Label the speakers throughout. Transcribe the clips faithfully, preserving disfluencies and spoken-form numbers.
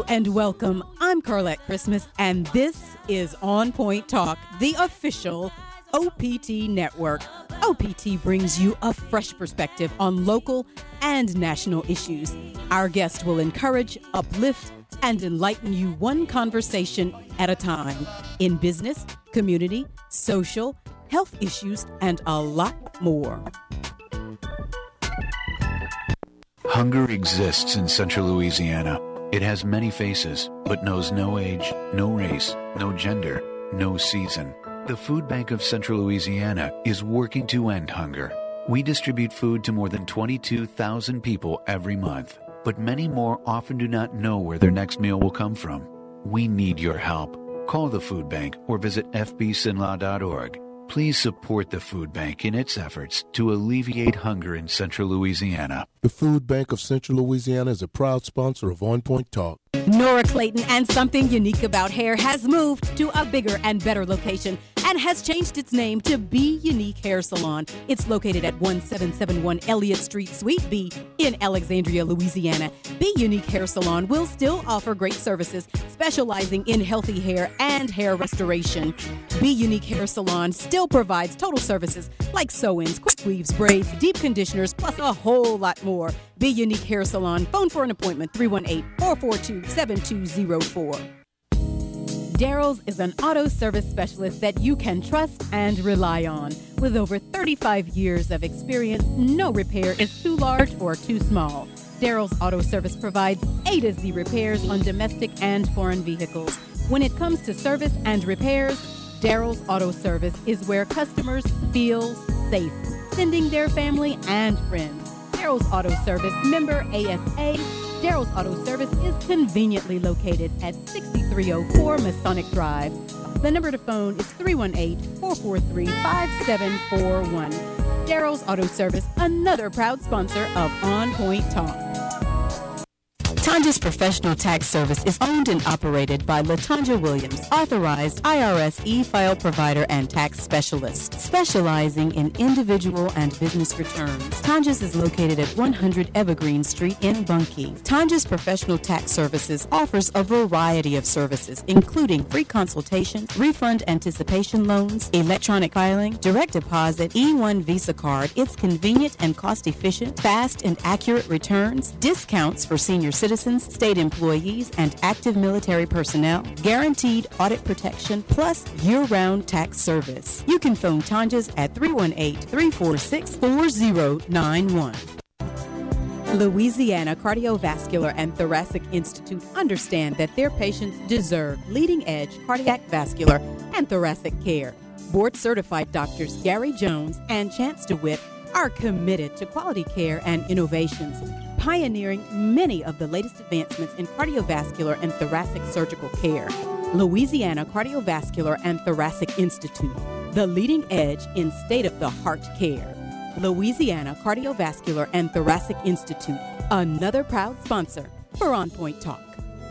Speaker 1: and welcome. I'm Carlette Christmas, and this is On Point Talk, the official O P T network. O P T brings you a fresh perspective on local and national issues. Our guest will encourage, uplift, and enlighten you one conversation at a time in business, community, social, health issues, and a lot more.
Speaker 2: Hunger exists in central Louisiana. It has many faces, but knows no age, no race, no gender, no season. The Food Bank of Central Louisiana is working to end hunger. We distribute food to more than twenty-two thousand people every month, but many more often do not know where their next meal will come from. We need your help. Call the Food Bank or visit f b s i n l a dot org. Please support the Food Bank in its efforts to alleviate hunger in Central Louisiana.
Speaker 3: The Food Bank of Central Louisiana is a proud sponsor of On Point Talk.
Speaker 1: Nora Clayton and Something Unique About Hair has moved to a bigger and better location and has changed its name to Be Unique Hair Salon. It's located at one seven seven one Elliott Street, Suite B in Alexandria, Louisiana. Be Unique Hair Salon will still offer great services, specializing in healthy hair and hair restoration. Be Unique Hair Salon still provides total services like sew-ins, quick weaves, braids, deep conditioners, plus a whole lot more. Be Unique Hair Salon. Phone for an appointment, three one eight, four four two, seven two zero four. Daryl's is an auto service specialist that you can trust and rely on. With over thirty-five years of experience, no repair is too large or too small. Daryl's Auto Service provides A to Z repairs on domestic and foreign vehicles. When it comes to service and repairs, Daryl's Auto Service is where customers feel safe, sending their family and friends. Daryl's Auto Service, member A S A. Daryl's Auto Service is conveniently located at sixty-three oh four Masonic Drive. The number to phone is three one eight, four four three, five seven four one. Daryl's Auto Service, another proud sponsor of On Point Talk. Tanja's Professional Tax Service is owned and operated by LaTanja Williams, authorized I R S e-file provider and tax specialist, specializing in individual and business returns. Tanja's is located at one hundred Evergreen Street in Bunkie. Tanja's Professional Tax Services offers a variety of services, including free consultation, refund anticipation loans, electronic filing, direct deposit, E one Visa card. It's convenient and cost-efficient, fast and accurate returns, discounts for senior citizens, state employees, and active military personnel, guaranteed audit protection, plus year-round tax service. You can phone Tanja's at three one eight, three four six, four zero nine one. Louisiana Cardiovascular and Thoracic Institute understand that their patients deserve leading-edge cardiac, vascular, and thoracic care. Board-certified doctors Gary Jones and Chance DeWitt are committed to quality care and innovations, pioneering many of the latest advancements in cardiovascular and thoracic surgical care. Louisiana Cardiovascular and Thoracic Institute, the leading edge in state-of-the-heart care. Louisiana Cardiovascular and Thoracic Institute, another proud sponsor for On Point Talk.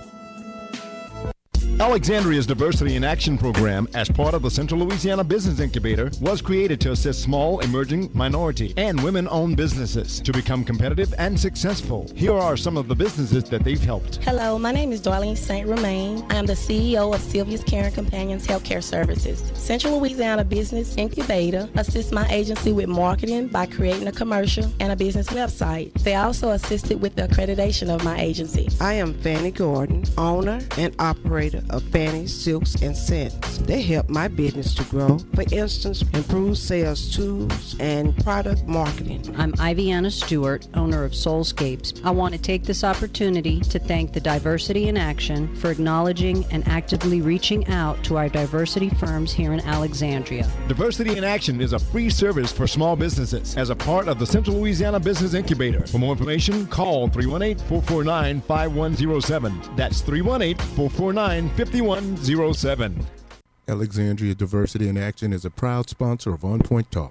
Speaker 4: Alexandria's Diversity in Action program, as part of the Central Louisiana Business Incubator, was created to assist small, emerging, minority, and women-owned businesses to become competitive and successful. Here are some of the businesses that they've helped.
Speaker 5: Hello, my name is Darlene Saint Romain. I am the C E O of Sylvia's Caring Companions Healthcare Services. Central Louisiana Business Incubator assists my agency with marketing by creating a commercial and a business website. They also assisted with the accreditation of my agency.
Speaker 6: I am Fanny Gordon, owner and operator of Fanny Silks and Scents. They help my business to grow. For instance, improve sales tools and product marketing.
Speaker 7: I'm Iviana Stewart, owner of Soulscapes. I want to take this opportunity to thank the Diversity in Action for acknowledging and actively reaching out to our diversity firms here in Alexandria.
Speaker 4: Diversity in Action is a free service for small businesses as a part of the Central Louisiana Business Incubator. For more information, call three one eight, four four nine, five one zero seven. That's three one eight, four four nine, five one zero seven.
Speaker 3: Alexandria Diversity in Action is a proud sponsor of On Point Talk.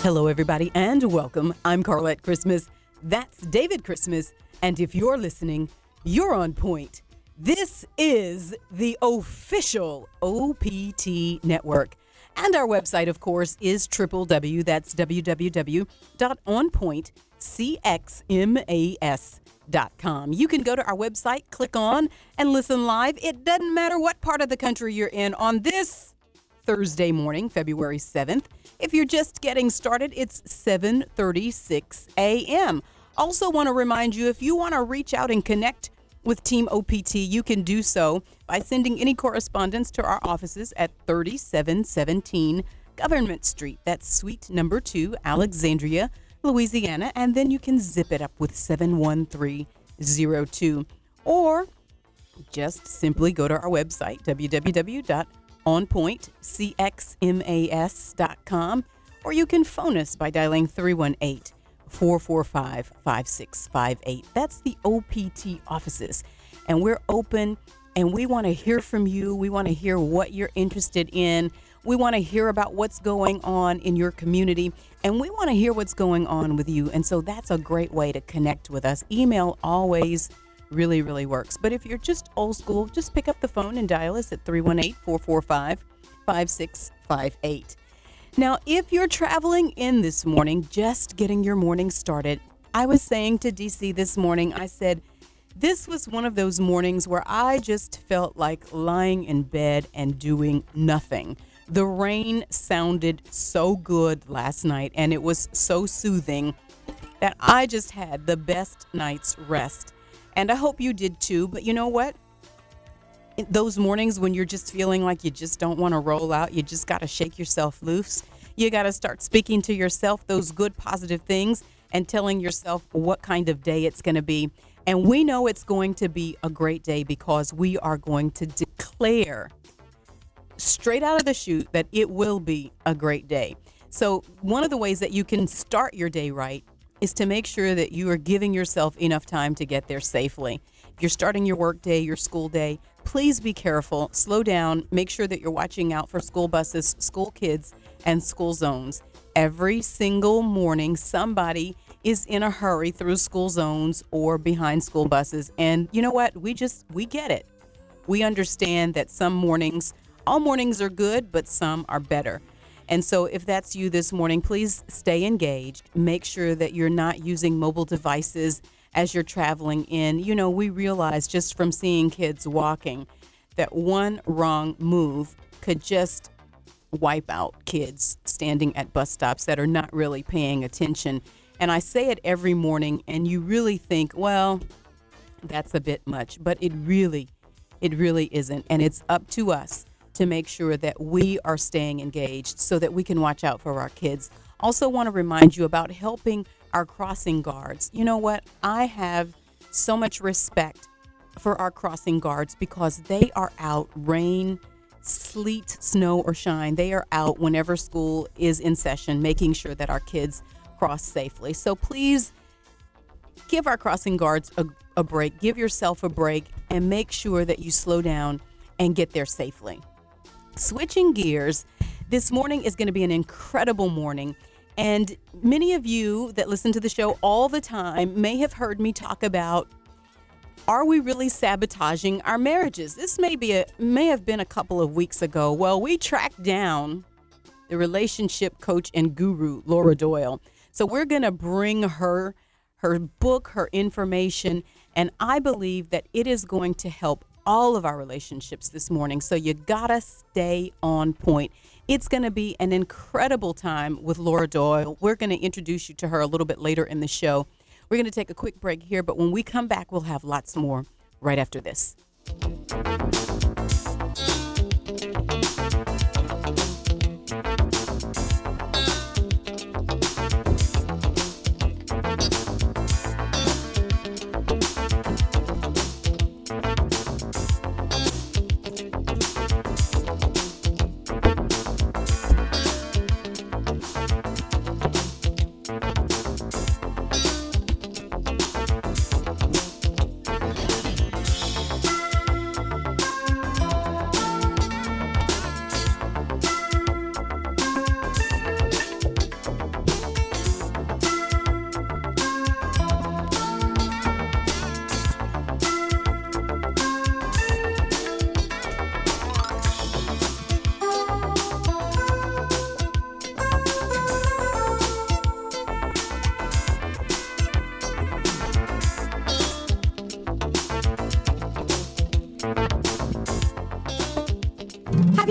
Speaker 1: Hello, everybody, and welcome. I'm Carlette Christmas. That's David Christmas. And if you're listening, you're on point. This is the official O P T Network. And our website, of course, is w w w. That's w w w dot on point c x m a s dot com. You can go to our website, click on, and listen live. It doesn't matter what part of the country you're in on this Thursday morning, February seventh. If you're just getting started, it's seven thirty-six a.m. Also want to remind you, if you want to reach out and connect with Team O P T, you can do so by sending any correspondence to our offices at thirty-seven seventeen Government Street. That's suite number two, Alexandria, Louisiana. And then you can zip it up with seven one three zero two. Or just simply go to our website, w w w dot on point c x m a s dot com. Or you can phone us by dialing three one eight, four four five, five six five eight. That's the O P T offices. And we're open and we want to hear from you. We want to hear what you're interested in. We want to hear about what's going on in your community. And we want to hear what's going on with you. And so that's a great way to connect with us. Email always really, really works. But if you're just old school, just pick up the phone and dial us at three one eight, four four five, five six five eight. Now, if you're traveling in this morning, just getting your morning started, I was saying to D C this morning, I said, this was one of those mornings where I just felt like lying in bed and doing nothing. The rain sounded so good last night, and it was so soothing that I just had the best night's rest. And I hope you did too. But you know what? Those mornings when you're just feeling like you just don't want to roll out, you just got to shake yourself loose. You got to start speaking to yourself those good, positive things and telling yourself what kind of day it's going to be. And we know it's going to be a great day because we are going to declare straight out of the chute that it will be a great day. So one of the ways that you can start your day right is to make sure that you are giving yourself enough time to get there safely. If you're starting your work day, your school day, please be careful, slow down, make sure that you're watching out for school buses, school kids, and school zones. Every single morning, somebody is in a hurry through school zones or behind school buses. And you know what? We just, we get it. We understand that some mornings, all mornings are good, but some are better. And so if that's you this morning, please stay engaged. Make sure that you're not using mobile devices as you're traveling in. You know, we realize just from seeing kids walking that one wrong move could just wipe out kids standing at bus stops that are not really paying attention. And I say it every morning, and you really think, well, that's a bit much, but it really, it really isn't. And it's up to us to make sure that we are staying engaged so that we can watch out for our kids. Also want to remind you about helping our crossing guards. You know what? I have so much respect for our crossing guards because they are out, rain, sleet, snow, or shine. They are out whenever school is in session, making sure that our kids cross safely. So please give our crossing guards a, a break. Give yourself a break and make sure that you slow down and get there safely. Switching gears, this morning is going to be an incredible morning. And many of you that listen to the show all the time may have heard me talk about, are we really sabotaging our marriages? This may be a, may have been a couple of weeks ago. Well, we tracked down the relationship coach and guru, Laura Doyle. So we're going to bring her, her book, her information, and I believe that it is going to help all of our relationships this morning. So you gotta stay on point. It's going to be an incredible time with Laura Doyle. We're going to introduce you to her a little bit later in the show. We're going to take a quick break here, but when we come back, we'll have lots more right after this.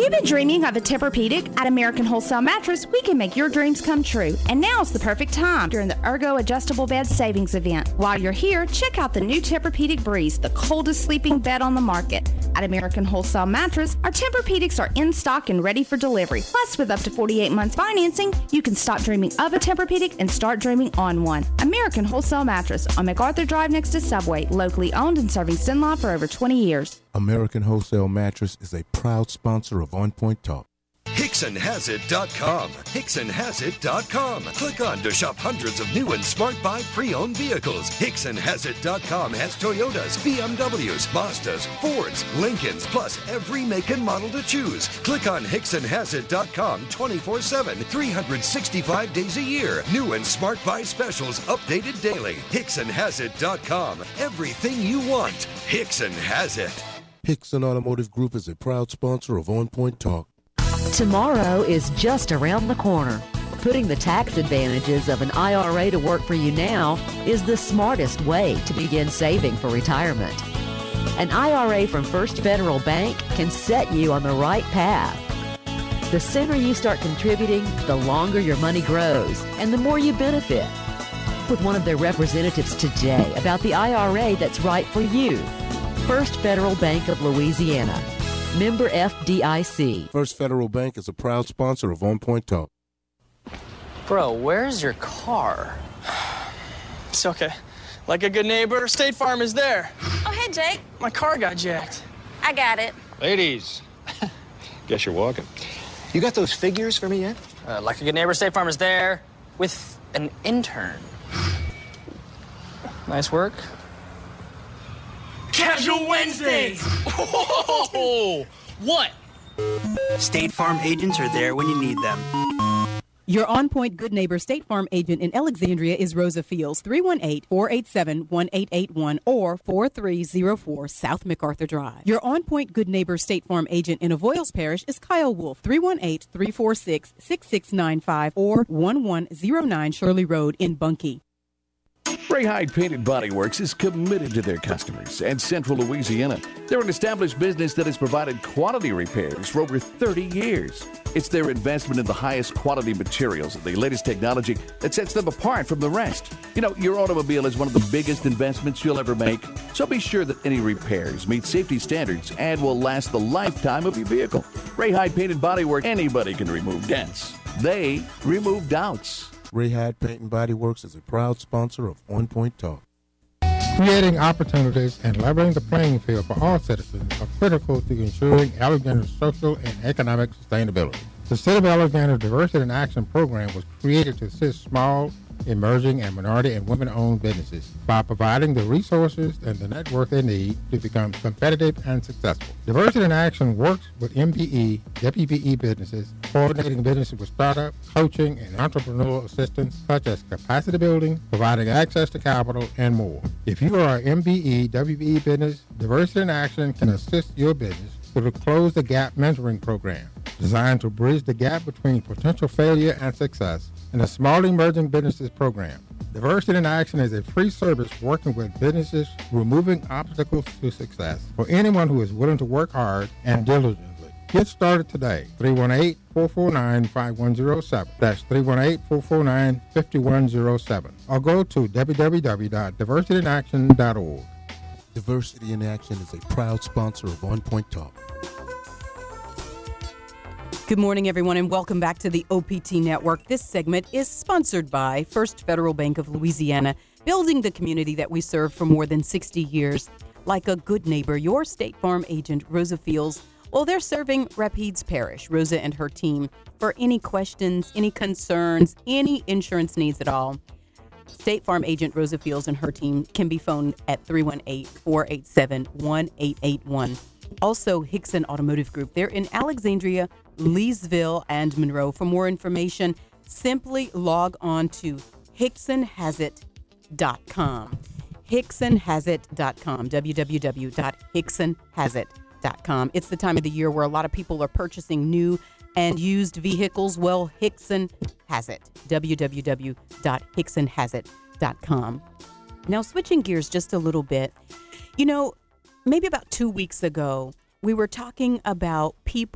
Speaker 8: you've been dreaming of a Tempur-Pedic at American Wholesale Mattress, we can make your dreams come true. And now's the perfect time during the Ergo Adjustable Bed Savings Event. While you're here, check out the new Tempur-Pedic Breeze, the coldest sleeping bed on the market. At American Wholesale Mattress, our Tempur-Pedics are in stock and ready for delivery. Plus, with up to forty-eight months financing, you can stop dreaming of a Tempur-Pedic and start dreaming on one. American Wholesale Mattress on MacArthur Drive next to Subway, locally owned and serving Cenla for over twenty years.
Speaker 3: American Wholesale Mattress is a proud sponsor of On Point Talk.
Speaker 9: Hickson Has It dot com. Hickson Has It dot com. Click on to shop hundreds of new and smart buy pre-owned vehicles. Hickson Has It dot com has Toyotas, B M Ws, Mazdas, Fords, Lincolns, plus every make and model to choose. Click on Hickson Has It dot com twenty-four seven, three hundred sixty-five days a year. New and smart buy specials updated daily. Hickson Has It dot com. Everything you want. Hickson has it.
Speaker 3: Hickson Automotive Group is a proud sponsor of On Point Talk.
Speaker 10: Tomorrow is just around the corner. Putting the tax advantages of an I R A to work for you now is the smartest way to begin saving for retirement. An I R A from First Federal Bank can set you on the right path. The sooner you start contributing, the longer your money grows and the more you benefit. With one of their representatives today about the I R A that's right for you. First Federal Bank of Louisiana. Member F D I C.
Speaker 3: First Federal Bank is a proud sponsor of On Point Talk.
Speaker 11: Bro, where's your car?
Speaker 12: It's okay. Like a good neighbor, State Farm is there.
Speaker 13: Oh, hey, Jake.
Speaker 12: My car got jacked.
Speaker 13: I got it.
Speaker 14: Ladies, guess you're walking. You got those figures for me yet?
Speaker 11: Uh, like a good neighbor, State Farm is there with an intern. Nice work.
Speaker 12: Casual Wednesdays!
Speaker 11: Oh, what?
Speaker 15: State Farm agents are there when you need them.
Speaker 1: Your On Point Good Neighbor State Farm agent in Alexandria is Rosa Fields, three one eight, four eight seven, one eight eight one or four three zero four South MacArthur Drive. Your On Point Good Neighbor State Farm agent in Avoyles Parish is Kyle Wolf, three one eight, three four six, six six nine five or one one zero nine Shirley Road in Bunkie.
Speaker 16: Ray Hyde Painted Body Works is committed to their customers and Central Louisiana. They're an established business that has provided quality repairs for over thirty years. It's their investment in the highest quality materials and the latest technology that sets them apart from the rest. You know, your automobile is one of the biggest investments you'll ever make, so be sure that any repairs meet safety standards and will last the lifetime of your vehicle. Ray Hyde Painted Body Works, anybody can remove dents. They remove doubts.
Speaker 3: Ray Hyde Paint and Body Works is a proud sponsor of On Point Talk.
Speaker 17: Creating opportunities and leveling the playing field for all citizens are critical to ensuring Alexander's social and economic sustainability. The City of Alexander Diversity in Action program was created to assist small, emerging, and minority and women-owned businesses by providing the resources and the network they need to become competitive and successful. Diversity in Action works with M P E, W P E businesses, coordinating businesses with startup, coaching, and entrepreneurial assistance such as capacity building, providing access to capital, and more. If you are an M P E, W P E business, Diversity in Action can assist your business through the Close the Gap mentoring program, designed to bridge the gap between potential failure and success, and the Small Emerging Businesses Program. Diversity in Action is a free service working with businesses, removing obstacles to success for anyone who is willing to work hard and diligently. Get started today. three one eight, four four nine, five one zero seven. That's three one eight, four four nine, five one zero seven. Or go to w w w dot diversity in action dot org.
Speaker 3: Diversity in Action is a proud sponsor of On Point Talk.
Speaker 1: Good morning, everyone, and welcome back to the O P T Network. This segment is sponsored by First Federal Bank of Louisiana, building the community that we serve for more than sixty years. Like a good neighbor, your State Farm agent, Rosa Fields, well, they're serving Rapides Parish, Rosa and her team, for any questions, any concerns, any insurance needs at all. State Farm agent Rosa Fields and her team can be phoned at three one eight, four eight seven, one eight eight one. Also, Hickson Automotive Group. They're in Alexandria, Leesville, and Monroe. For more information, simply log on to hickson has it dot com. hickson has it dot com. w w w dot hickson has it dot com. It's the time of the year where a lot of people are purchasing new and used vehicles. Well, Hickson has it. w w w dot hickson has it dot com. Now, switching gears just a little bit, you know, maybe about two weeks ago, we were talking about people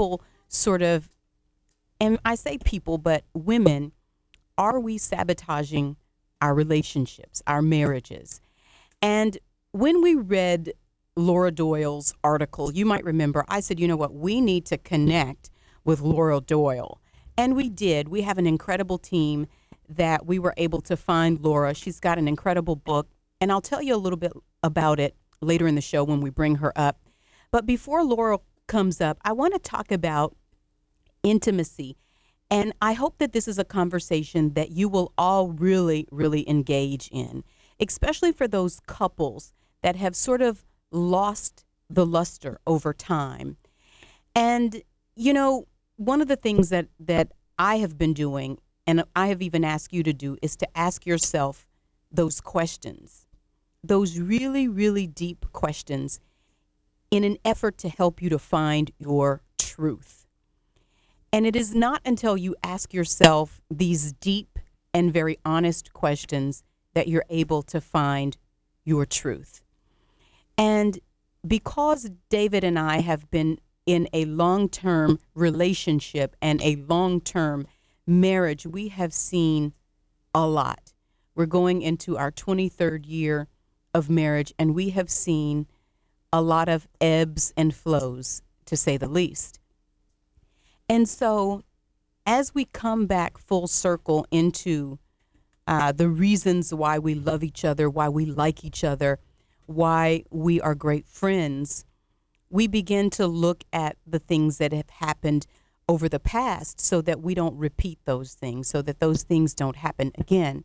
Speaker 1: sort of, and I say people, but women, are we sabotaging our relationships, our marriages? And when we read Laura Doyle's article, you might remember I said, you know what, we need to connect with Laura Doyle. And we did. We have an incredible team that we were able to find Laura. She's got an incredible book, and I'll tell you a little bit about it later in the show when we bring her up. But before Laura comes up, I want to talk about intimacy. And I hope that this is a conversation that you will all really, really engage in, especially for those couples that have sort of lost the luster over time. And, you know, one of the things that, that I have been doing, and I have even asked you to do, is to ask yourself those questions, those really, really deep questions in an effort to help you to find your truth. And it is not until you ask yourself these deep and very honest questions that you're able to find your truth. And because David and I have been in a long-term relationship and a long-term marriage, we have seen a lot. We're going into our twenty-third year of marriage, and we have seen a lot of ebbs and flows, to say the least. And so as we come back full circle into uh, the reasons why we love each other, why we like each other, why we are great friends, we begin to look at the things that have happened over the past so that we don't repeat those things, so that those things don't happen again.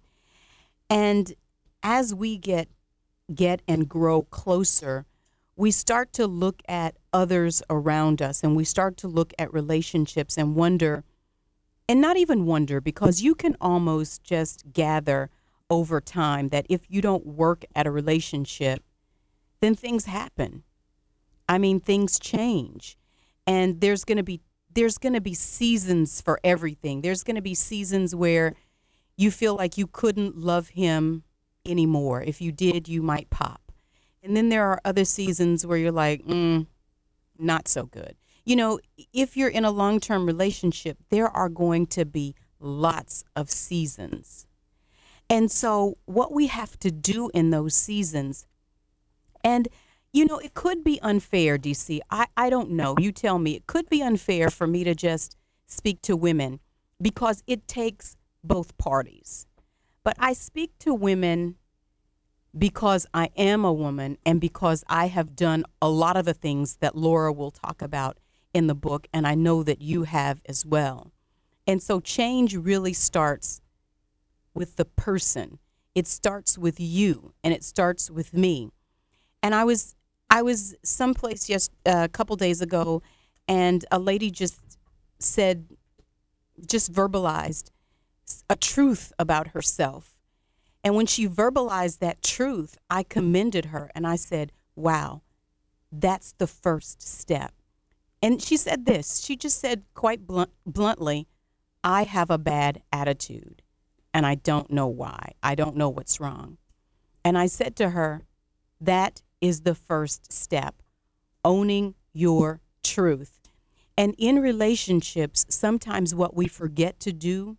Speaker 1: And as we get get and grow closer, we start to look at others around us, and we start to look at relationships and wonder, and not even wonder, because you can almost just gather over time that if you don't work at a relationship, then things happen. I mean, things change, and there's going to be there's going to be seasons for everything. There's going to be seasons where you feel like you couldn't love him anymore. If you did, you might pop. And then there are other seasons where you're like, mm, not so good. You know, if you're in a long-term relationship, there are going to be lots of seasons. And so what we have to do in those seasons, and, you know, it could be unfair, D C. I, I don't know. You tell me. It could be unfair for me to just speak to women because it takes both parties. But I speak to women because I am a woman and because I have done a lot of the things that Laura will talk about in the book, and I know that you have as well. And so change really starts with the person. It starts with you, and it starts with me. And I was I was someplace just uh, a couple days ago, and a lady just said, just verbalized a truth about herself. And when she verbalized that truth, I commended her and I said, wow, that's the first step. And she said this, she just said quite blunt, bluntly, I have a bad attitude and I don't know why. I don't know what's wrong. And I said to her, that is the first step, owning your truth. And in relationships, sometimes what we forget to do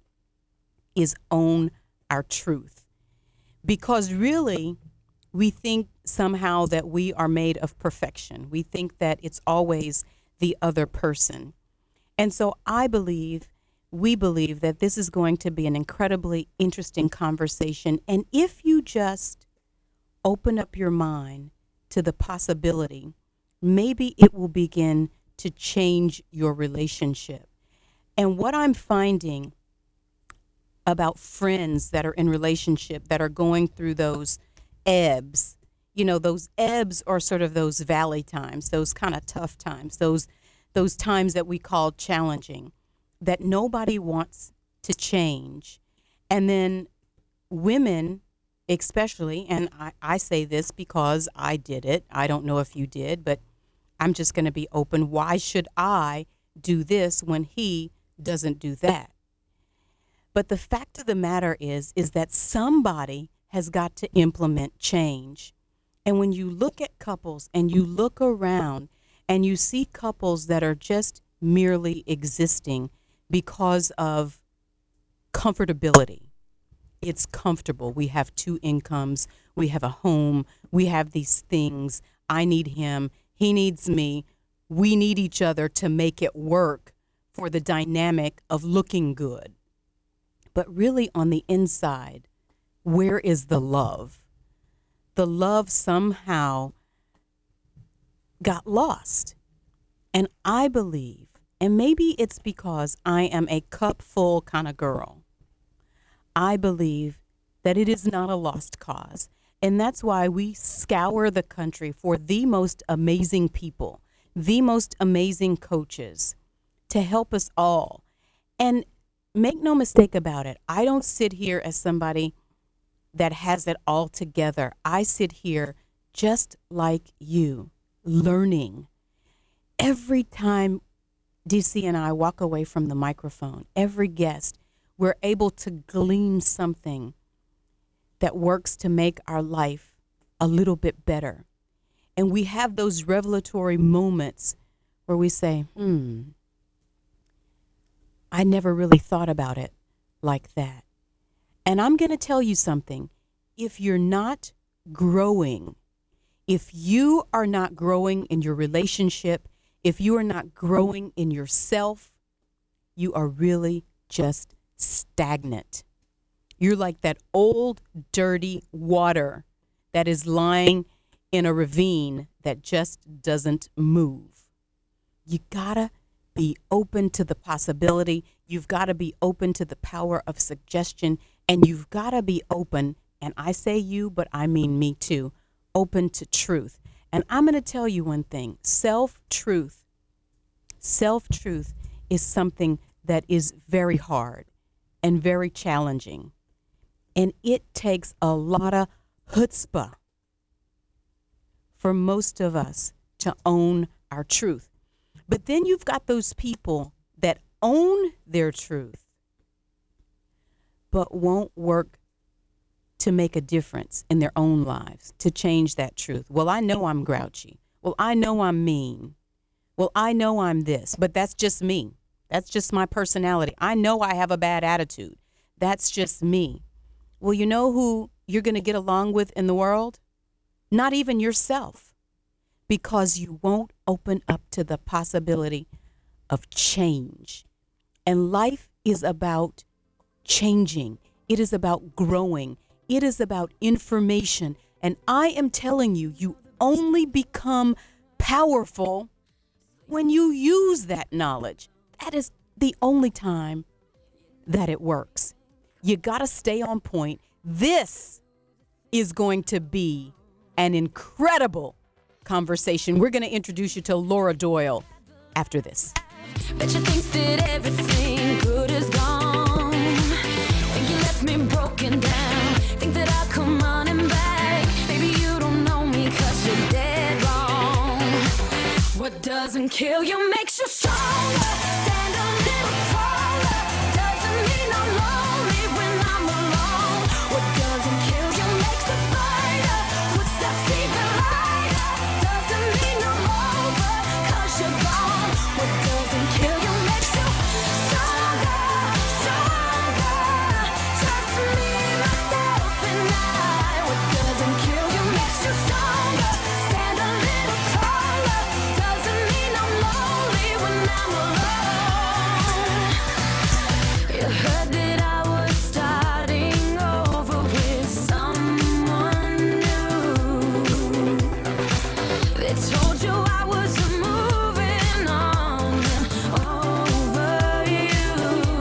Speaker 1: is own our truth. Because really, we think somehow that we are made of perfection. We think that it's always the other person. And so I believe, we believe that this is going to be an incredibly interesting conversation. And if you just open up your mind to the possibility, maybe it will begin to change your relationship. And what I'm finding about friends that are in relationship that are going through those ebbs, you know, those ebbs are sort of those valley times, those kind of tough times, those those times that we call challenging, that nobody wants to change. And then women especially, and I, I say this because I did it, I don't know if you did, but I'm just going to be open. Why should I do this when he doesn't do that? But the fact of the matter is, is that somebody has got to implement change. And when you look at couples and you look around and you see couples that are just merely existing because of comfortability. It's comfortable. We have two incomes. We have a home. We have these things. I need him. He needs me. We need each other to make it work for the dynamic of looking good. But really on the inside, where is the love? The love somehow got lost. And I believe, and maybe it's because I am a cup full kind of girl, I believe that it is not a lost cause. And that's why we scour the country for the most amazing people, the most amazing coaches to help us all. And make no mistake about it, I don't sit here as somebody that has it all together. I sit here just like you, learning. Every time D C and I walk away from the microphone, every guest, we're able to glean something that works to make our life a little bit better. And we have those revelatory moments where we say, hmm, I never really thought about it like that. And I'm going to tell you something. If you're not growing, if you are not growing in your relationship, if you are not growing in yourself, you are really just stagnant. You're like that old, dirty water that is lying in a ravine that just doesn't move. You gotta be open to the possibility. You've got to be open to the power of suggestion, and you've got to be open, and I say you, but I mean me too, open to truth. And I'm going to tell you one thing, self-truth, self-truth is something that is very hard and very challenging. And it takes a lot of chutzpah for most of us to own our truth. But then you've got those people that own their truth, but won't work to make a difference in their own lives, to change that truth. Well, I know I'm grouchy. Well, I know I'm mean. Well, I know I'm this, but that's just me. That's just my personality. I know I have a bad attitude. That's just me. Well, you know who you're going to get along with in the world? Not even yourself, because you won't open up to the possibility of change. And life is about changing. It is about growing. It is about information. And I am telling you, you only become powerful when you use that knowledge. That is the only time that it works. You got to stay on point. This is going to be an incredible conversation. We're going to introduce you to Laura Doyle after this.
Speaker 13: Bet you think that everything good is gone. Think you left me broken down. Think that I'll come running back. Baby, you don't know me 'cause you're dead wrong. What doesn't kill you makes you stronger. Stand a little taller. Doesn't mean I'm lonely when I'm alone. What doesn't kill you makes a fighter. Puts that fever lighter. Doesn't mean I'm over 'cause you're gone. What doesn't kill you makes you stronger, stronger. Trust me, myself, and I. What doesn't kill you makes you stronger. Stand a little taller. Doesn't mean I'm lonely when I'm alone. You heard that I was starting over with someone new. They told you I was moving on and over you.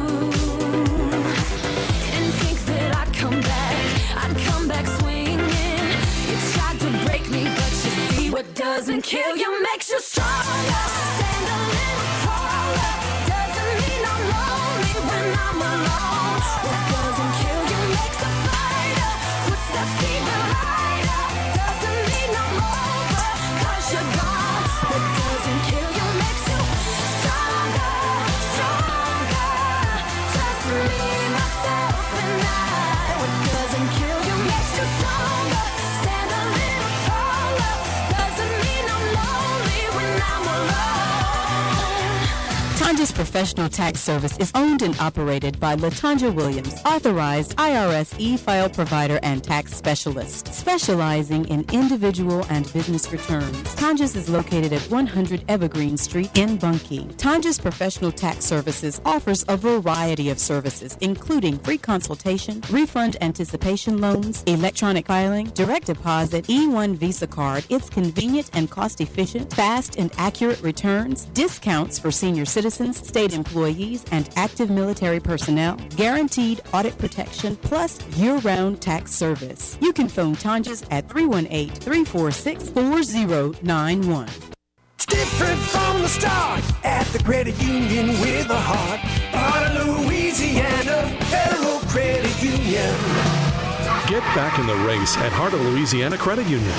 Speaker 13: Didn't think that I'd come back. I'd come back swinging. You tried to break me, but you see what doesn't kill you makes you stronger. Stand a little taller. Doesn't mean I'm lonely when I'm alone. What doesn't kill you makes a fighter. Puts that fever lighter. Doesn't mean I'm over 'cause you're gone. What doesn't kill you makes you stronger, stronger. Trust me, myself, and I. What doesn't kill you makes you stronger. Stand a little taller. Doesn't mean I'm lonely when I'm alone.
Speaker 1: Tanja's Professional Tax Service is owned and operated by LaTanja Williams, authorized I R S e-file provider and tax specialist, specializing in individual and business returns. Tanja's is located at one hundred Evergreen Street in Bunkie. Tanja's Professional Tax Services offers a variety of services, including free consultation, refund anticipation loans, electronic filing, direct deposit, E one Visa card. It's convenient and cost-efficient, fast and accurate returns, discounts for senior citizens, state employees, and active military personnel, guaranteed audit protection, plus year-round tax service. You can phone Tanja's at three one eight, three four six, four zero nine one.
Speaker 18: It's different from the start at the credit union with a heart. Heart of Louisiana, Federal Credit Union.
Speaker 19: Get back in the race at Heart of Louisiana Credit Union.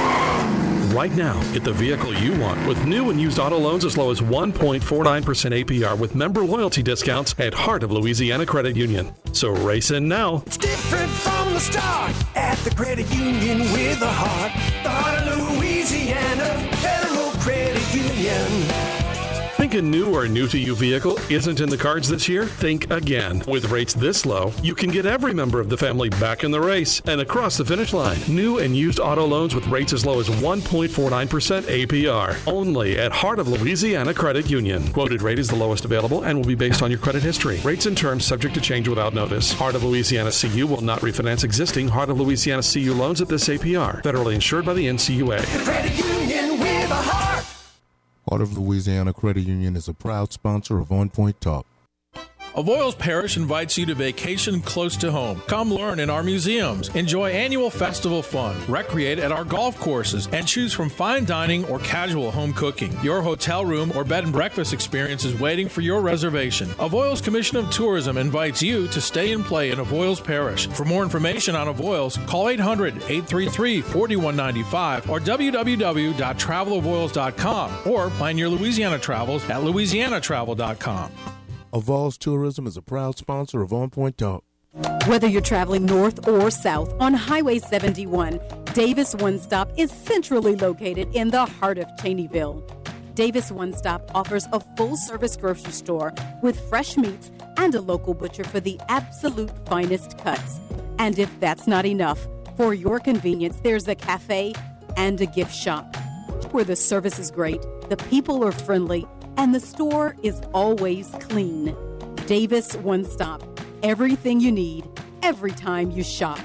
Speaker 19: Right now, get the vehicle you want with new and used auto loans as low as one point four nine percent A P R with member loyalty discounts at Heart of Louisiana Credit Union. So race in now.
Speaker 18: It's different from the start at the credit union with a heart. The Heart of Louisiana, Federal Credit Union.
Speaker 19: Think a new or new to you vehicle isn't in the cards this year? Think again. With rates this low, you can get every member of the family back in the race and across the finish line. New and used auto loans with rates as low as one point four nine percent A P R. Only at Heart of Louisiana Credit Union. Quoted rate is the lowest available and will be based on your credit history. Rates and terms subject to change without notice. Heart of Louisiana C U will not refinance existing Heart of Louisiana C U loans at this A P R. Federally insured by the N C U A.
Speaker 18: Credit union with a heart.
Speaker 3: Heart of Louisiana Credit Union is a proud sponsor of On Point Talk.
Speaker 20: Avoyelles Parish invites you to vacation close to home. Come learn in our museums, enjoy annual festival fun, recreate at our golf courses, and choose from fine dining or casual home cooking. Your hotel room or bed and breakfast experience is waiting for your reservation. Avoyelles Commission of Tourism invites you to stay and play in Avoyelles Parish. For more information on Avoyelles, call eight hundred, eight three three, four one nine five or w w w dot travel avoyelles dot com or plan your Louisiana travels at louisiana travel dot com.
Speaker 3: Avoyelles Tourism is a proud sponsor of On Point Talk.
Speaker 1: Whether you're traveling north or south on Highway seventy-one, Davis One Stop is centrally located in the heart of Cheneyville. Davis One Stop offers a full-service grocery store with fresh meats and a local butcher for the absolute finest cuts. And if that's not enough, for your convenience, there's a cafe and a gift shop where the service is great, the people are friendly, and the store is always clean. Davis One Stop. Everything you need, every time you shop.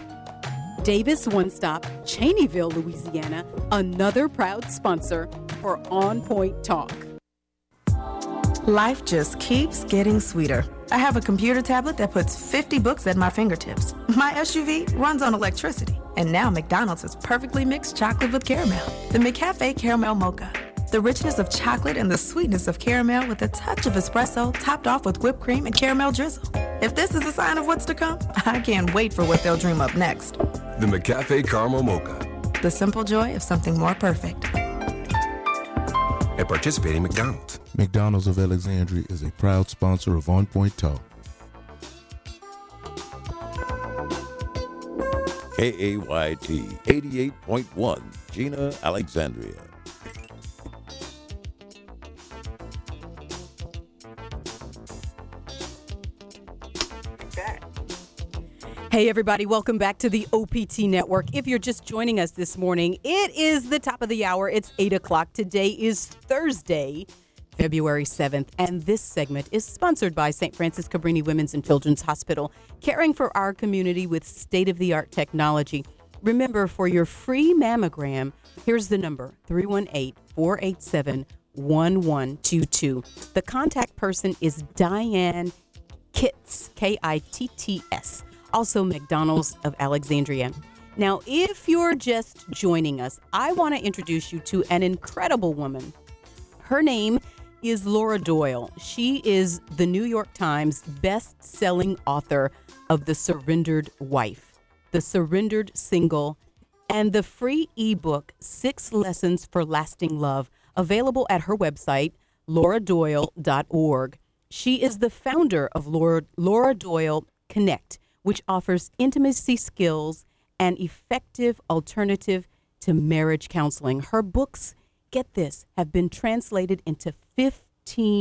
Speaker 1: Davis One Stop, Cheneyville, Louisiana, another proud sponsor for On Point Talk.
Speaker 21: Life just keeps getting sweeter. I have a computer tablet that puts fifty books at my fingertips. My S U V runs on electricity. And now McDonald's has perfectly mixed chocolate with caramel. The McCafe Caramel Mocha. The richness of chocolate and the sweetness of caramel with a touch of espresso topped off with whipped cream and caramel drizzle. If this is a sign of what's to come, I can't wait for what they'll dream up next.
Speaker 9: The McCafe Caramel Mocha.
Speaker 21: The simple joy of something more perfect.
Speaker 9: At participating McDonald's.
Speaker 3: McDonald's of Alexandria is a proud sponsor of On Point Talk.
Speaker 22: K A Y T eighty-eight point one, Gina, Alexandria.
Speaker 1: Hey everybody, welcome back to the O P T Network. If you're just joining us this morning, it is the top of the hour. It's eight o'clock. Today is Thursday, February seventh, and this segment is sponsored by Saint Francis Cabrini Women's and Children's Hospital, caring for our community with state-of-the-art technology. Remember, for your free mammogram, here's the number, three one eight, four eight seven, one one two two. The contact person is Diane Kitts, K I T T S. Also McDonald's of Alexandria. Now, if you're just joining us, I want to introduce you to an incredible woman. Her name is Laura Doyle. She is the New York Times best-selling author of The Surrendered Wife, The Surrendered Single, and the free ebook, Six Lessons for Lasting Love, available at her website, laura doyle dot org. She is the founder of Laura, Laura Doyle Connect, which offers intimacy skills and effective alternative to marriage counseling. Her books, get this, have been translated into fifteen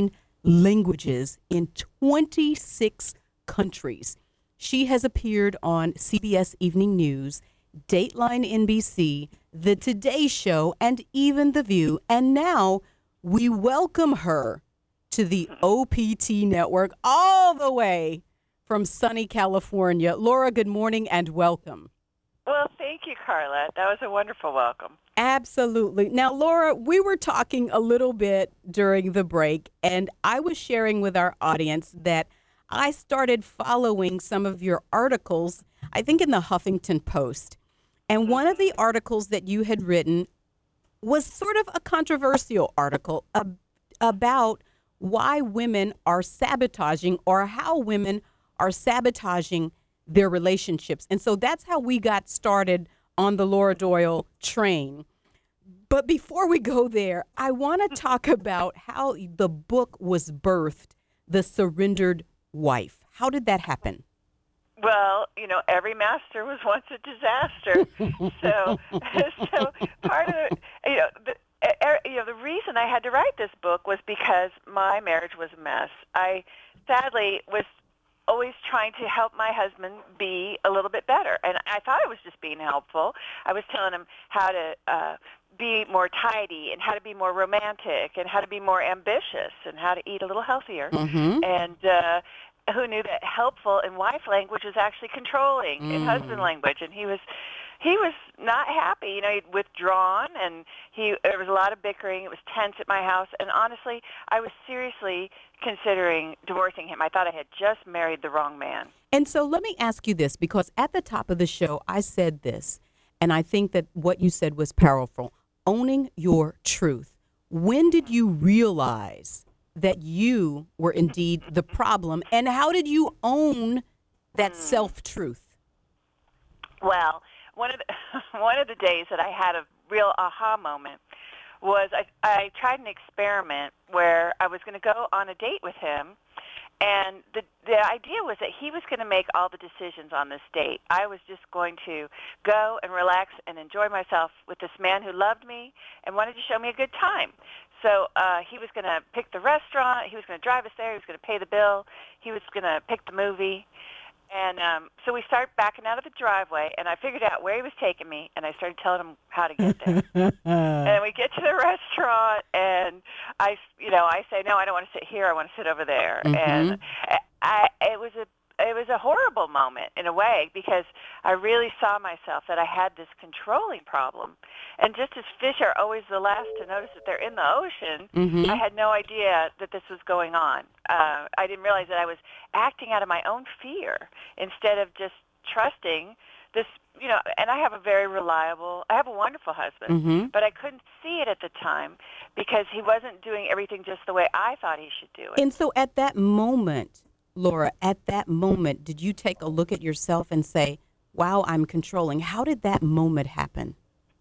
Speaker 1: languages in twenty-six countries. She has appeared on C B S Evening News, Dateline N B C, The Today Show, and even The View. And now we welcome her to the O P T network all the way from sunny California. Laura, good morning and welcome.
Speaker 2: Well, thank you, Carla. That was a wonderful welcome.
Speaker 1: Absolutely. Now, Laura, we were talking a little bit during the break, and I was sharing with our audience that I started following some of your articles, I think in the Huffington Post. And one of the articles that you had written was sort of a controversial article ab- about why women are sabotaging or how women are sabotaging their relationships. And so that's how we got started on the Laura Doyle train. But before we go there, I want to talk about how the book was birthed, The Surrendered Wife. How did that happen?
Speaker 2: Well, you know, every master was once a disaster. so, so part of it, you know, the, er, you know, the reason I had to write this book was because my marriage was a mess. I sadly was always trying to help my husband be a little bit better, and I thought I was just being helpful. I was telling him how to uh, be more tidy and how to be more romantic and how to be more ambitious and how to eat a little healthier.
Speaker 1: Mm-hmm.
Speaker 2: And uh, who knew that helpful in wife language was actually controlling mm. in husband language, and he was he was not happy. You know, he'd withdrawn, and he there was a lot of bickering. It was tense at my house, and honestly, I was seriously considering divorcing him. I thought I had just married the wrong man.
Speaker 1: And so let me ask you this, because at the top of the show, I said this, and I think that what you said was powerful. Owning your truth. When did you realize that you were indeed the problem, and how did you own that mm. self-truth?
Speaker 2: Well, one of the, one of the days that I had a real aha moment was I, I tried an experiment where I was going to go on a date with him, and the the idea was that he was going to make all the decisions on this date. I was just going to go and relax and enjoy myself with this man who loved me and wanted to show me a good time. So uh, he was going to pick the restaurant, he was going to drive us there, he was going to pay the bill, he was going to pick the movie. And um, so we started backing out of the driveway, and I figured out where he was taking me, and I started telling him how to get there. And we get to the restaurant, and I, you know, I say, no, I don't want to sit here. I want to sit over there.
Speaker 1: Mm-hmm.
Speaker 2: And I, it was a, it was a horrible moment in a way, because I really saw myself that I had this controlling problem. And just as fish are always the last to notice that they're in the ocean,
Speaker 1: mm-hmm.
Speaker 2: I had no idea that this was going on. Uh, I didn't realize that I was acting out of my own fear instead of just trusting this, you know, and I have a very reliable, I have a wonderful husband,
Speaker 1: mm-hmm.
Speaker 2: but I couldn't see it at the time because he wasn't doing everything just the way I thought he should do it.
Speaker 1: And so at that moment, Laura, at that moment, did you take a look at yourself and say, wow, I'm controlling? How did that moment happen?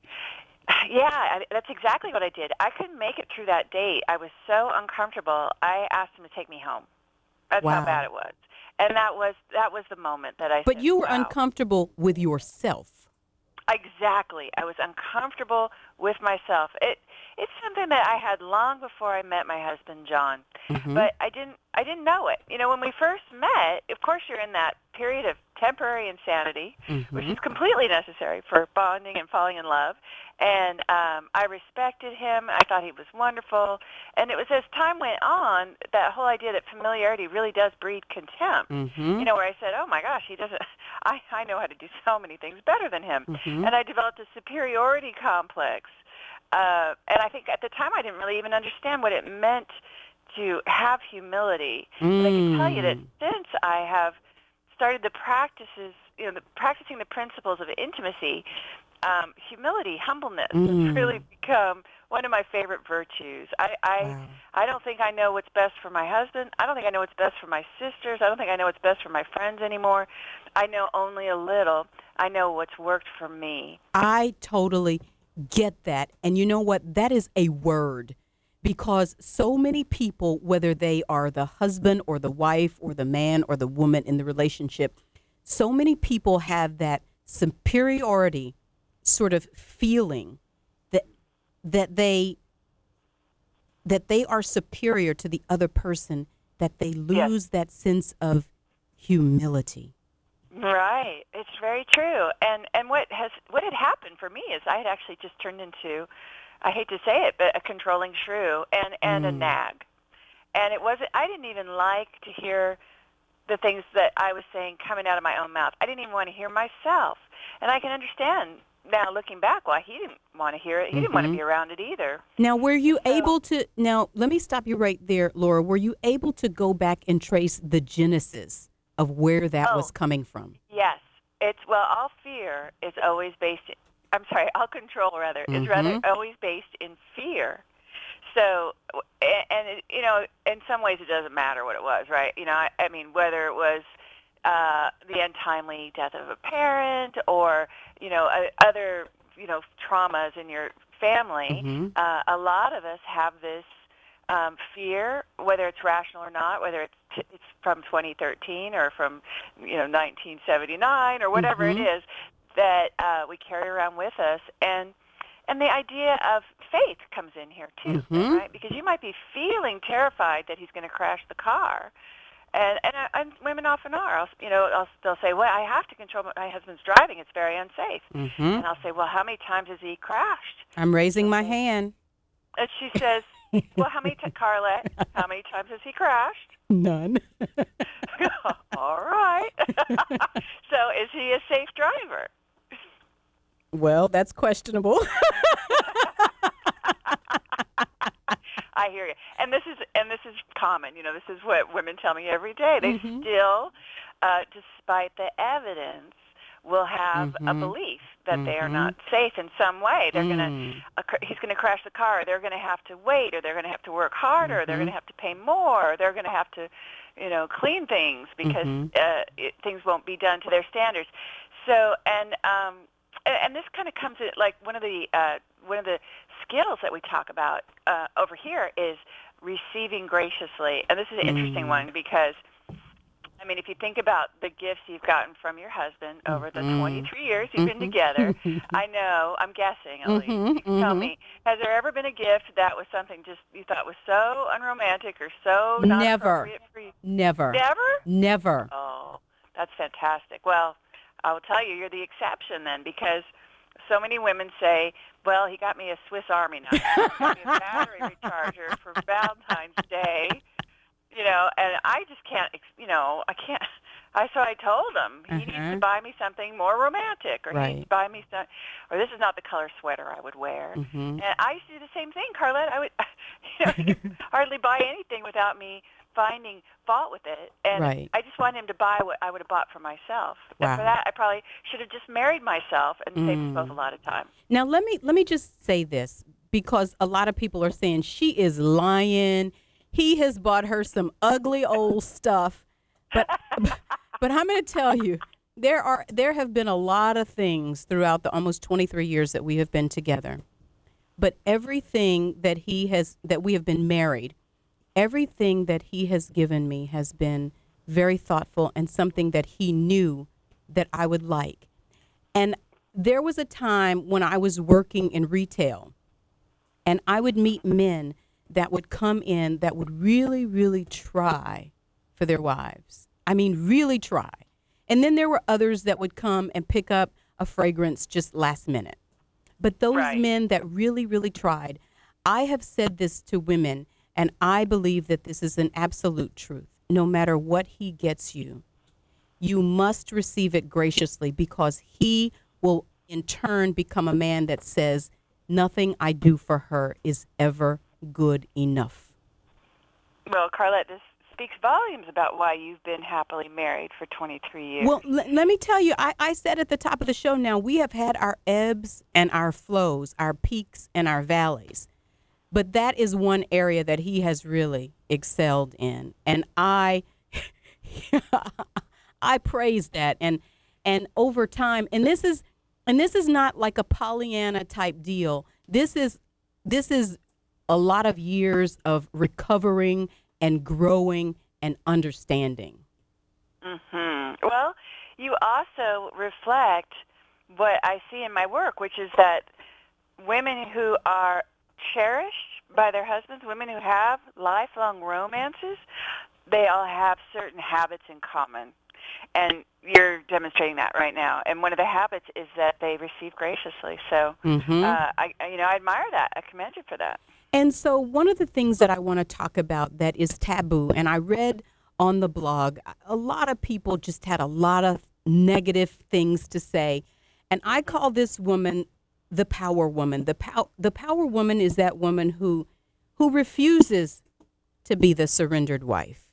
Speaker 2: Yeah, I, that's exactly what I did. I couldn't make it through that date. I was so uncomfortable. I asked him to take me home. That's
Speaker 1: wow.
Speaker 2: how bad it was. And that was that was the moment that I
Speaker 1: But
Speaker 2: said,
Speaker 1: you were
Speaker 2: wow.
Speaker 1: uncomfortable with yourself.
Speaker 2: Exactly. I was uncomfortable with myself. It it's something that I had long before I met my husband, John.
Speaker 1: Mm-hmm.
Speaker 2: But I didn't I didn't know it. You know, when we first met, of course you're in that period of temporary insanity,
Speaker 1: mm-hmm.
Speaker 2: which is completely necessary for bonding and falling in love. And um, I respected him. I thought he was wonderful. And it was as time went on, that whole idea that familiarity really does breed contempt.
Speaker 1: Mm-hmm.
Speaker 2: You know, where I said, oh, my gosh, he doesn't, I, I know how to do so many things better than him.
Speaker 1: Mm-hmm.
Speaker 2: And I developed a superiority complex. Uh, and I think at the time I didn't really even understand what it meant to have humility.
Speaker 1: Mm.
Speaker 2: But I can tell you that since I have started the practices, you know, the, practicing the principles of intimacy, um, humility, humbleness
Speaker 1: Mm.
Speaker 2: has really become one of my favorite virtues. I I,
Speaker 1: Wow.
Speaker 2: I don't think I know what's best for my husband. I don't think I know what's best for my sisters. I don't think I know what's best for my friends anymore. I know only a little. I know what's worked for me.
Speaker 1: I totally get that. And you know what? That is a word, because so many people, whether they are the husband or the wife or the man or the woman in the relationship, so many people have that superiority sort of feeling that that they that they are superior to the other person, that they lose yes. that sense of humility.
Speaker 2: Right. It's very true. And and what has what had happened for me is I had actually just turned into, I hate to say it, but a controlling shrew and, and mm. a nag. And it wasn't, I didn't even like to hear the things that I was saying coming out of my own mouth. I didn't even want to hear myself. And I can understand now, looking back, why he didn't want to hear it. He mm-hmm. didn't want to be around it either.
Speaker 1: Now, were you so, able to, now, let me stop you right there, Laura. Were you able to go back and trace the genesis of where that
Speaker 2: oh,
Speaker 1: was coming from?
Speaker 2: Yes. It's, well, all fear is always based, in, I'm sorry, all control, rather, mm-hmm. is rather always based in fear. So, and, it, you know, in some ways it doesn't matter what it was, right? You know, I, I mean, whether it was uh, the untimely death of a parent or, you know, uh, other, you know, traumas in your family, mm-hmm. uh, a lot of us have this um, fear, whether it's rational or not, whether it's t- it's from twenty thirteen or from, you know, nineteen seventy-nine or whatever mm-hmm. it is that uh, we carry around with us. And And the idea of faith comes in here, too, mm-hmm. right? Because you might be feeling terrified that he's going to crash the car. And and, uh, and women often are. I'll, you know, I'll, they'll say, well, I have to control my husband's driving. It's very unsafe.
Speaker 1: Mm-hmm.
Speaker 2: And I'll say, well, how many times has he crashed?
Speaker 1: I'm raising my hand.
Speaker 2: And she says, well, how many times, Carlette, how many times has he crashed?
Speaker 1: None.
Speaker 2: All right. So is he a safe driver?
Speaker 1: Well, that's questionable.
Speaker 2: I hear you. And this is and this is common. You know, this is what women tell me every day. They mm-hmm. still, uh, despite the evidence, will have mm-hmm. a belief that mm-hmm. they are not safe in some way. They're mm. gonna uh, he's going to crash the car. Or they're going to have to wait, or they're going to have to work harder. Mm-hmm. Or they're going to have to pay more. Or they're going to have to, you know, clean things because mm-hmm. uh, it, things won't be done to their standards. So and. Um, And this kind of comes in, like one of the uh, one of the skills that we talk about uh, over here is receiving graciously. And this is an interesting mm. one because, I mean, if you think about the gifts you've gotten from your husband over the mm-hmm. twenty-three years you've mm-hmm. been together, I know, I'm guessing, at least. Mm-hmm. You can tell me, has there ever been a gift that was something just you thought was so unromantic or so not
Speaker 1: Never.
Speaker 2: appropriate for you?
Speaker 1: Never.
Speaker 2: Never?
Speaker 1: Never.
Speaker 2: Oh, that's fantastic. Well, I will tell you, you're the exception then, because so many women say, well, he got me a Swiss Army knife. He got me a battery recharger for Valentine's Day, you know, and I just can't, you know, I can't. I So I told him, he uh-huh. needs to buy me something more romantic, or right. he needs to buy me some, or this is not the color sweater I would wear. Mm-hmm. And I used to do the same thing, Carlette. I would you know, he could hardly buy anything without me finding fault with it, and
Speaker 1: right.
Speaker 2: I just wanted him to buy what I would have bought for myself.
Speaker 1: Wow.
Speaker 2: And for that, I probably should have just married myself and mm. saved us both a lot of time.
Speaker 1: Now, let me let me just say this, because a lot of people are saying she is lying. He has bought her some ugly old stuff, but but I'm going to tell you, there are there have been a lot of things throughout the almost twenty-three years that we have been together, but everything that he has that we have been married. Everything that he has given me has been very thoughtful and something that he knew that I would like. And there was a time when I was working in retail, and I would meet men that would come in that would really, really try for their wives. I mean, really try. And then there were others that would come and pick up a fragrance just last minute. But those right. men that really, really tried, I have said this to women, and I believe that this is an absolute truth. No matter what he gets you, you must receive it graciously, because he will in turn become a man that says, nothing I do for her is ever good enough.
Speaker 2: Well, Carlette, this speaks volumes about why you've been happily married for twenty-three years.
Speaker 1: Well, l- let me tell you, I-, I said at the top of the show now, we have had our ebbs and our flows, our peaks and our valleys. But that is one area that he has really excelled in. And I I praise that. And and over time, and this is and this is not like a Pollyanna type deal. This is this is a lot of years of recovering and growing and understanding.
Speaker 2: Mhm. Well, you also reflect what I see in my work, which is that women who are cherished by their husbands, women who have lifelong romances, they all have certain habits in common. And you're demonstrating that right now. And one of the habits is that they receive graciously. So,
Speaker 1: Mhm.
Speaker 2: uh, I, you know, I admire that. I commend you for that.
Speaker 1: And so one of the things that I want to talk about that is taboo, and I read on the blog, a lot of people just had a lot of negative things to say. And I call this woman the power woman. The pow- the power woman is that woman who who refuses to be the surrendered wife.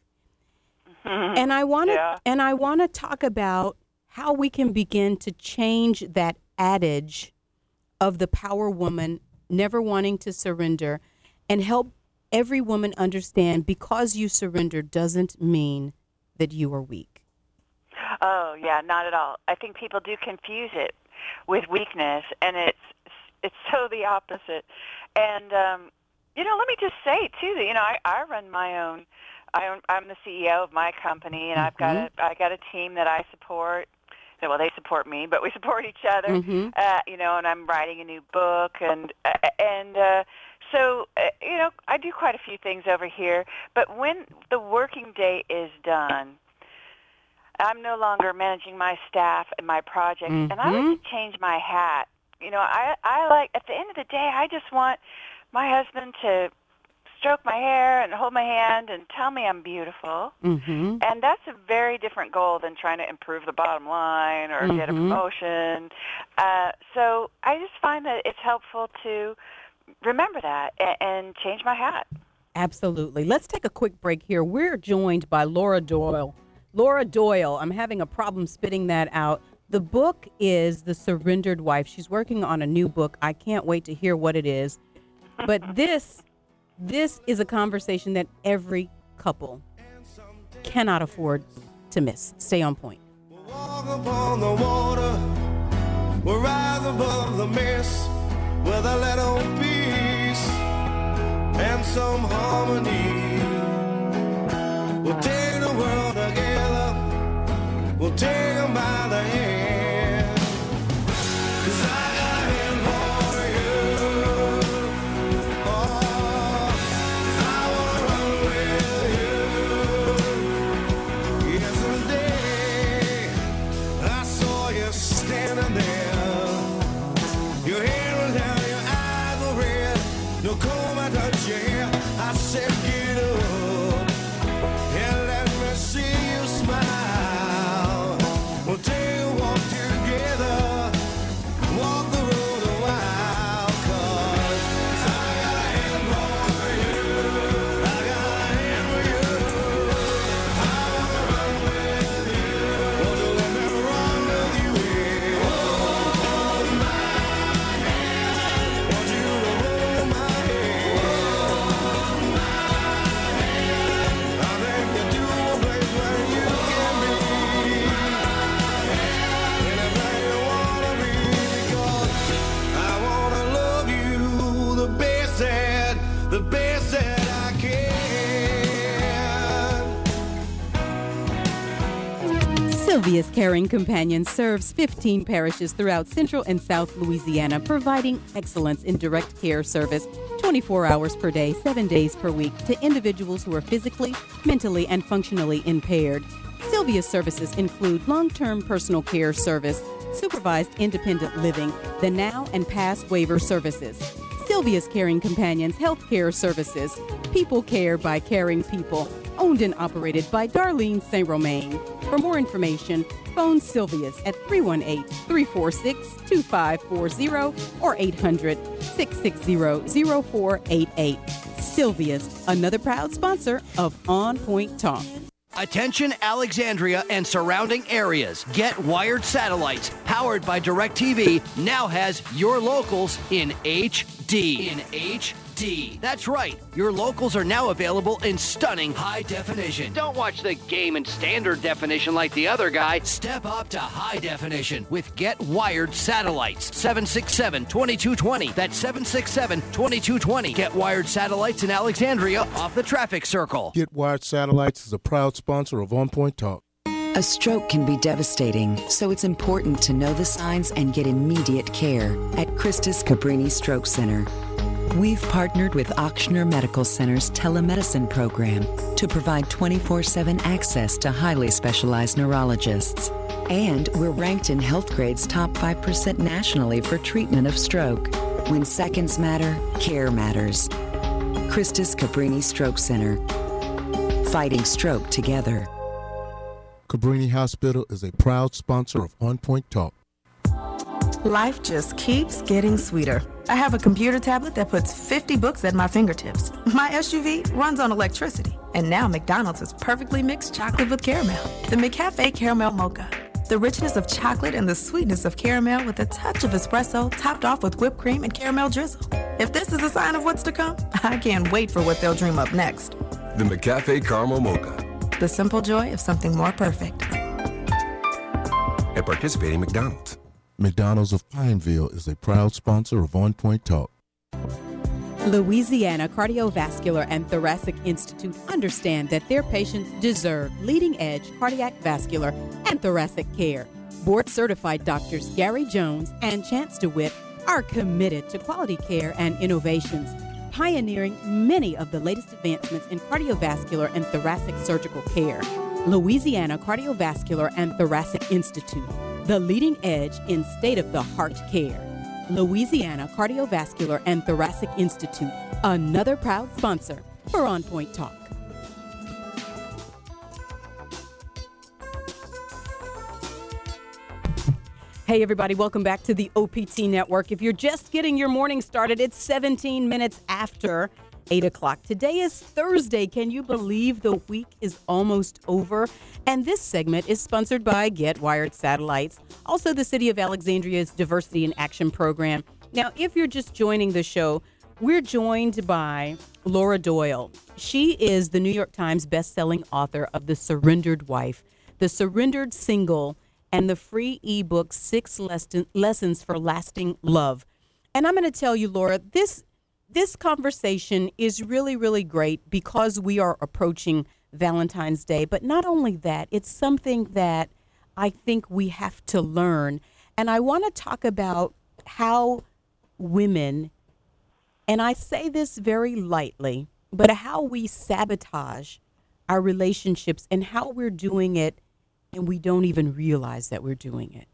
Speaker 1: And I want to
Speaker 2: Yeah.
Speaker 1: and I want to talk about how we can begin to change that adage of the power woman never wanting to surrender, and help every woman understand because you surrender doesn't mean that you are weak.
Speaker 2: Oh, yeah, not at all. I think people do confuse it with weakness, and it's it's so the opposite. And, um, you know, let me just say, too, that, you know, I, I run my own, I own, I'm the C E O of my company, and I've got a, I got a team that I support. Well, they support me, but we support each other,
Speaker 1: Mhm.
Speaker 2: uh, you know, and I'm writing a new book. And, uh, and uh, so, uh, you know, I do quite a few things over here. But when the working day is done, I'm no longer managing my staff and my projects, and I
Speaker 1: Mhm.
Speaker 2: like to change my hat. You know, I, I like, at the end of the day, I just want my husband to stroke my hair and hold my hand and tell me I'm beautiful.
Speaker 1: Mm-hmm.
Speaker 2: And that's a very different goal than trying to improve the bottom line or get a
Speaker 1: Mhm.
Speaker 2: promotion. Uh, so I just find that it's helpful to remember that and, and change my hat.
Speaker 1: Absolutely. Let's take a quick break here. We're joined by Laura Doyle. Laura Doyle, I'm having a problem spitting that out. The book is The Surrendered Wife. She's working on a new book. I can't wait to hear what it is. But this this is a conversation that every couple cannot afford to miss. Stay on point.
Speaker 18: Walk upon the water, we'll rise above the mist with a little peace and some harmony. We'll take the world together, we'll take them by the hand. 'Cause I got a hand for you. Oh, I wanna run with you. Yesterday, I saw you standing there. Your hair was down, your eyes were red. No comb, I touched your hair. I said, get up and let me see you smile. We'll take a walk together, walk the road a while. 'Cause I got a hand for you. I got a hand for you. I wanna run with you. Won't you let me run with you? Yeah. Hold my hand. Want you to hold my hand. Hold my hand. I think you do a place where you can be anything you wanna be, because I wanna love you the best that, the best that I can.
Speaker 1: Sylvia's Caring Companion serves fifteen parishes throughout Central and South Louisiana, providing excellence in direct care service twenty-four hours per day, seven days per week to individuals who are physically, mentally, and functionally impaired. Sylvia's services include long-term personal care service, supervised independent living, the now and past waiver services. Sylvia's Caring Companions Healthcare Services, people care by caring people, owned and operated by Darlene Saint Romain. For more information, phone Sylvia's at three one eight, three four six, two five four zero or eight hundred, six six zero, zero four eight eight. Sylvia's, another proud sponsor of On Point Talk.
Speaker 5: Attention Alexandria and surrounding areas. Get Wired Satellites, powered by DirecTV, now has your locals in H D. In H D. That's right. Your locals are now available in stunning high definition. Don't watch the game in standard definition like the other guy. Step up to high definition with Get Wired Satellites. seven six seven, two two two zero. That's seven six seven, two two two zero. Get Wired Satellites in Alexandria off the traffic circle.
Speaker 3: Get Wired Satellites is a proud sponsor of On Point Talk.
Speaker 6: A stroke can be devastating, so it's important to know the signs and get immediate care at Christus Cabrini Stroke Center. We've partnered with Ochsner Medical Center's telemedicine program to provide twenty-four seven access to highly specialized neurologists. And we're ranked in HealthGrade's top five percent nationally for treatment of stroke. When seconds matter, care matters. Christus Cabrini Stroke Center. Fighting stroke together.
Speaker 3: Cabrini Hospital is a proud sponsor of On Point Talk.
Speaker 21: Life just keeps getting sweeter. I have a computer tablet that puts fifty books at my fingertips. My S U V runs on electricity. And now McDonald's has perfectly mixed chocolate with caramel. The McCafe Caramel Mocha. The richness of chocolate and the sweetness of caramel with a touch of espresso topped off with whipped cream and caramel drizzle. If this is a sign of what's to come, I can't wait for what they'll dream up next.
Speaker 9: The McCafe Caramel Mocha.
Speaker 21: The simple joy of something more perfect.
Speaker 9: At participating McDonald's.
Speaker 3: McDonald's of Pineville is a proud sponsor of On Point Talk.
Speaker 1: Louisiana Cardiovascular and Thoracic Institute understand that their patients deserve leading-edge cardiac, vascular, and thoracic care. Board-certified doctors Gary Jones and Chance DeWitt are committed to quality care and innovations, pioneering many of the latest advancements in cardiovascular and thoracic surgical care. Louisiana Cardiovascular and Thoracic Institute, the leading edge in state-of-the-heart care. Louisiana Cardiovascular and Thoracic Institute, another proud sponsor for On Point Talk. Hey everybody, welcome back to the O P T Network. If you're just getting your morning started, it's seventeen minutes after eight o'clock. Today is Thursday. Can you believe the week is almost over? And this segment is sponsored by Get Wired Satellites, also the City of Alexandria's Diversity in Action program. Now, if you're just joining the show, we're joined by Laura Doyle. She is the New York Times bestselling author of The Surrendered Wife, The Surrendered Single, and the free ebook, Six Lesson, Lessons for Lasting Love. And I'm going to tell you, Laura, this this conversation is really, really great because we are approaching Valentine's Day. But not only that, it's something that I think we have to learn. And I want to talk about how women, and I say this very lightly, but how we sabotage our relationships and how we're doing it and we don't even realize that we're doing it.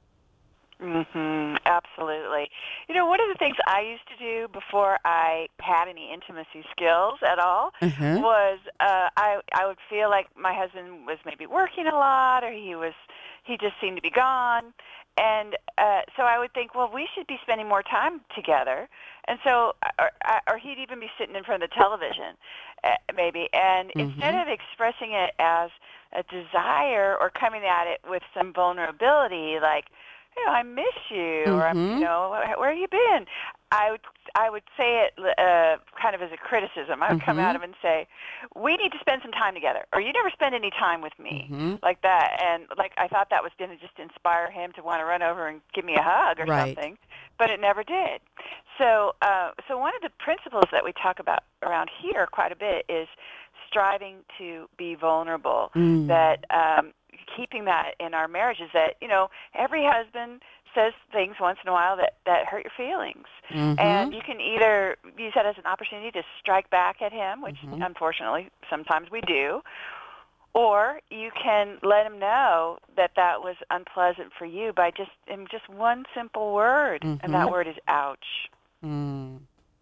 Speaker 2: Mm-hmm, absolutely. You know, one of the things I used to do before I had any intimacy skills at all
Speaker 1: Mhm.
Speaker 2: was uh, I I would feel like my husband was maybe working a lot, or he was he just seemed to be gone, and uh, so I would think, well, we should be spending more time together, and so or, or he'd even be sitting in front of the television, uh, maybe, and
Speaker 1: Mhm.
Speaker 2: instead of expressing it as a desire or coming at it with some vulnerability, like, you know, I miss you, or I'm, you
Speaker 1: Mhm.
Speaker 2: know, where, where have you been? I would, I would say it uh, kind of as a criticism. I would come
Speaker 1: Mhm.
Speaker 2: at him and say, "We need to spend some time together," or "You never spend any time with me,"
Speaker 1: Mhm.
Speaker 2: like that. And like I thought that was going to just inspire him to want to run over and give me a hug or
Speaker 1: Right.
Speaker 2: something, but it never did. So, uh, so one of the principles that we talk about around here quite a bit is striving to be vulnerable.
Speaker 1: Mm.
Speaker 2: That um, keeping that in our marriages, that, you know, every husband says things once in a while that, that hurt your feelings.
Speaker 1: Mhm.
Speaker 2: And you can either use that as an opportunity to strike back at him, which
Speaker 1: Mhm.
Speaker 2: unfortunately sometimes we do, or you can let him know that that was unpleasant for you by just in just one simple word, and that
Speaker 1: Mhm.
Speaker 2: word is ouch.
Speaker 1: Mm.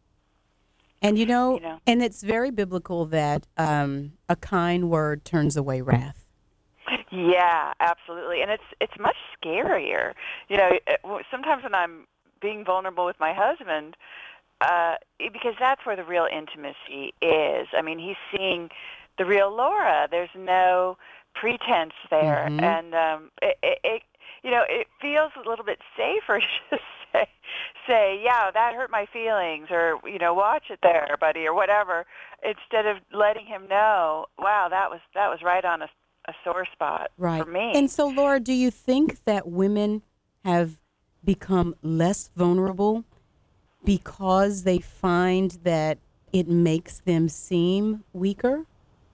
Speaker 1: And you know,
Speaker 2: You know.
Speaker 1: and it's very biblical that um, a kind word turns away wrath.
Speaker 2: Yeah, absolutely, and it's it's much scarier. You know, it- w- sometimes when I'm being vulnerable with my husband, uh, it- because that's where the real intimacy is. I mean, he's seeing the real Laura. There's no pretense there,
Speaker 1: Mhm.
Speaker 2: and um, it, it, it, you know, it feels a little bit safer to say, say, yeah, that hurt my feelings, or you know, watch it there, buddy, or whatever, instead of letting him know, wow, that was that was right on a a sore spot
Speaker 1: Right.
Speaker 2: for me.
Speaker 1: And so, Laura, do you think that women have become less vulnerable because they find that it makes them seem weaker?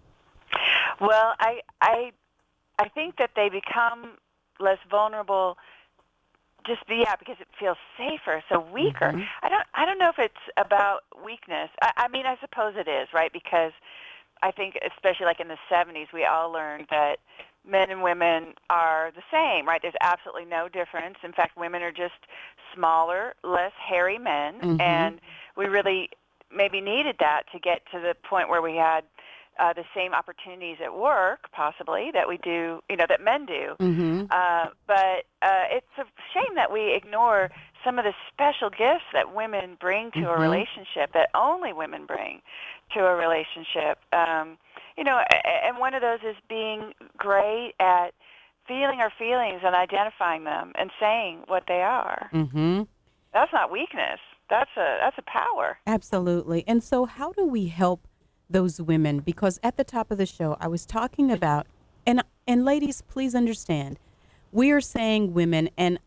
Speaker 2: Well, I I I think that they become less vulnerable just be, yeah, because it feels safer, so weaker.
Speaker 1: Mhm.
Speaker 2: I don't I don't know if it's about weakness. I, I mean, I suppose it is, right? Because I think, especially like in the seventies, we all learned that men and women are the same, right? There's absolutely no difference. In fact, women are just smaller, less hairy men,
Speaker 1: Mhm.
Speaker 2: and we really maybe needed that to get to the point where we had uh, the same opportunities at work, possibly, that we do, you know, that men do.
Speaker 1: Mm-hmm.
Speaker 2: Uh, but uh, it's a shame that we ignore some of the special gifts that women bring to a
Speaker 1: Mhm.
Speaker 2: relationship, that only women bring to a relationship. Um, you know, a- and one of those is being great at feeling our feelings and identifying them and saying what they are.
Speaker 1: Mm-hmm.
Speaker 2: That's not weakness. That's a that's a power.
Speaker 1: Absolutely. And so how do we help those women? Because at the top of the show, I was talking about, and and ladies, please understand, we are saying women, and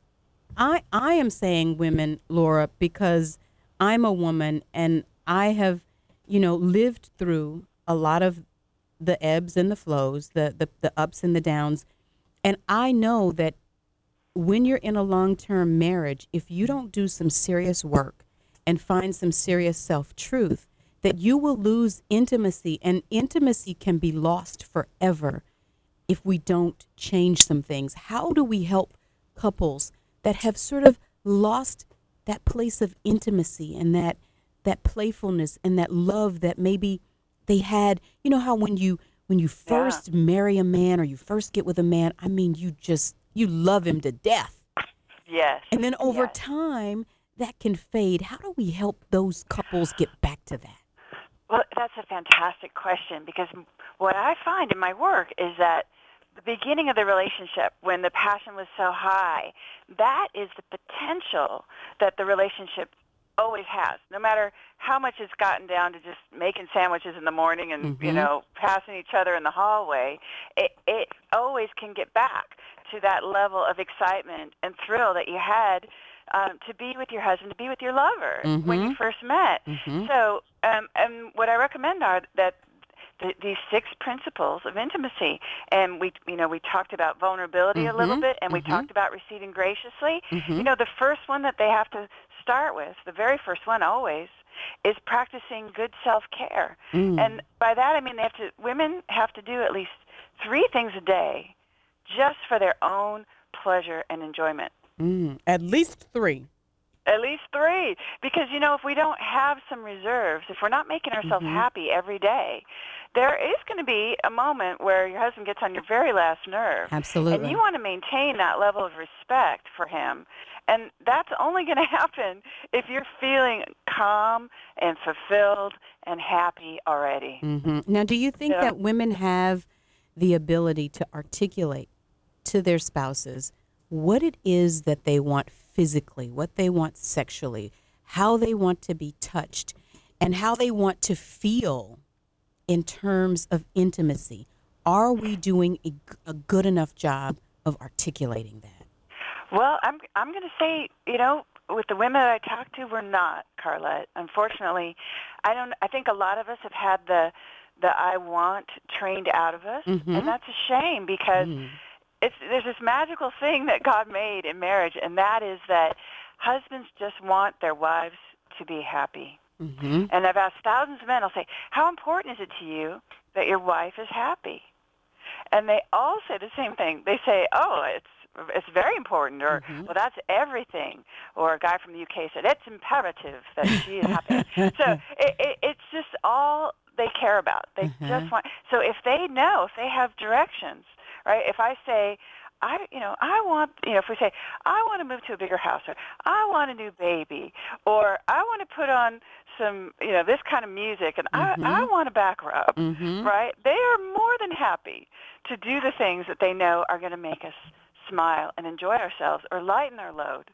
Speaker 1: I I am saying women, Laura, because I'm a woman and I have, you know, lived through a lot of the ebbs and the flows, the the, the ups and the downs. And I know that when you're in a long-term marriage, if you don't do some serious work and find some serious self-truth, that you will lose intimacy, and intimacy can be lost forever if we don't change some things. How do we help couples that have sort of lost that place of intimacy and that that playfulness and that love that maybe they had? You know how when you when you first marry a man or you first get with a man, I mean, you just you love him to death.
Speaker 2: Yes.
Speaker 1: And then over
Speaker 2: yes.
Speaker 1: time, that can fade. How do we help those couples get back to that?
Speaker 2: Well, that's a fantastic question, because what I find in my work is that the beginning of the relationship, when the passion was so high, that is the potential that the relationship always has, no matter how much it's gotten down to just making sandwiches in the morning and,
Speaker 1: Mm-hmm.
Speaker 2: you know, passing each other in the hallway. It, it always can get back to that level of excitement and thrill that you had um, to be with your husband, to be with your lover
Speaker 1: Mm-hmm.
Speaker 2: when you first met.
Speaker 1: Mm-hmm.
Speaker 2: So, um, and what I recommend are that the, these six principles of intimacy, and we, you know, we talked about vulnerability a little
Speaker 1: Mhm,
Speaker 2: bit, and we
Speaker 1: mhm.
Speaker 2: talked about receiving graciously.
Speaker 1: Mhm.
Speaker 2: You know, the first one that they have to start with, the very first one always, is practicing good self-care.
Speaker 1: Mm.
Speaker 2: And by that I mean they have to, women have to do at least three things a day, just for their own pleasure and enjoyment.
Speaker 1: Mm. At least three.
Speaker 2: At least three. Because, you know, if we don't have some reserves, if we're not making ourselves
Speaker 1: Mhm.
Speaker 2: happy every day, there is going to be a moment where your husband gets on your very last nerve.
Speaker 1: Absolutely.
Speaker 2: And you want to maintain that level of respect for him. And that's only going to happen if you're feeling calm and fulfilled and happy already.
Speaker 1: hmm Now, do you think
Speaker 2: Yeah.
Speaker 1: that women have the ability to articulate to their spouses what it is that they want physically, what they want sexually, how they want to be touched, and how they want to feel in terms of intimacy? Are we doing a, g- a good enough job of articulating that?
Speaker 2: Well, I'm I'm going to say, you know, with the women that I talk to, we're not, Carlette. Unfortunately, I don't. I think a lot of us have had the the I want trained out of us,
Speaker 1: Mhm.
Speaker 2: and that's a shame, because
Speaker 1: Mm.
Speaker 2: it's there's this magical thing that God made in marriage, and that is that husbands just want their wives to be happy.
Speaker 1: Mm-hmm.
Speaker 2: And I've asked thousands of men, I'll say, how important is it to you that your wife is happy? And they all say the same thing. They say, oh, it's it's very important, or,
Speaker 1: Mhm.
Speaker 2: well, that's everything. Or a guy from the U K said, it's imperative that she is happy. So it, it, it's just all they care about. They
Speaker 1: Uh-huh.
Speaker 2: just want, so if they know, if they have directions, right, if I say, I, you know, I want, you know, if we say, I want to move to a bigger house, or I want a new baby, or I want to put on some, you know, this kind of music, and
Speaker 1: Mhm.
Speaker 2: I, I want a back rub,
Speaker 1: Mhm.
Speaker 2: right? They are more than happy to do the things that they know are going to make us smile and enjoy ourselves or lighten our load.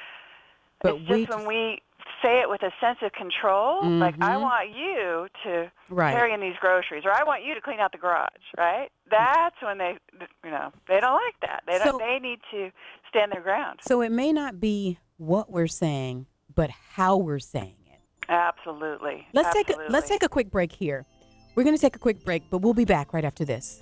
Speaker 1: But
Speaker 2: it's
Speaker 1: we
Speaker 2: just when we say it with a sense of control, like, I
Speaker 1: Mhm.
Speaker 2: want you to
Speaker 1: Right.
Speaker 2: carry in these groceries, or I want you to clean out the garage, right? That's when they, you know, they don't like that. They don't.
Speaker 1: So-
Speaker 2: They need to stand their ground.
Speaker 1: So it may not be what we're saying, but how we're saying it.
Speaker 2: Absolutely.
Speaker 1: Let's
Speaker 2: Absolutely.
Speaker 1: take a, let's take a quick break here. We're going to take a quick break, but we'll be back right after this.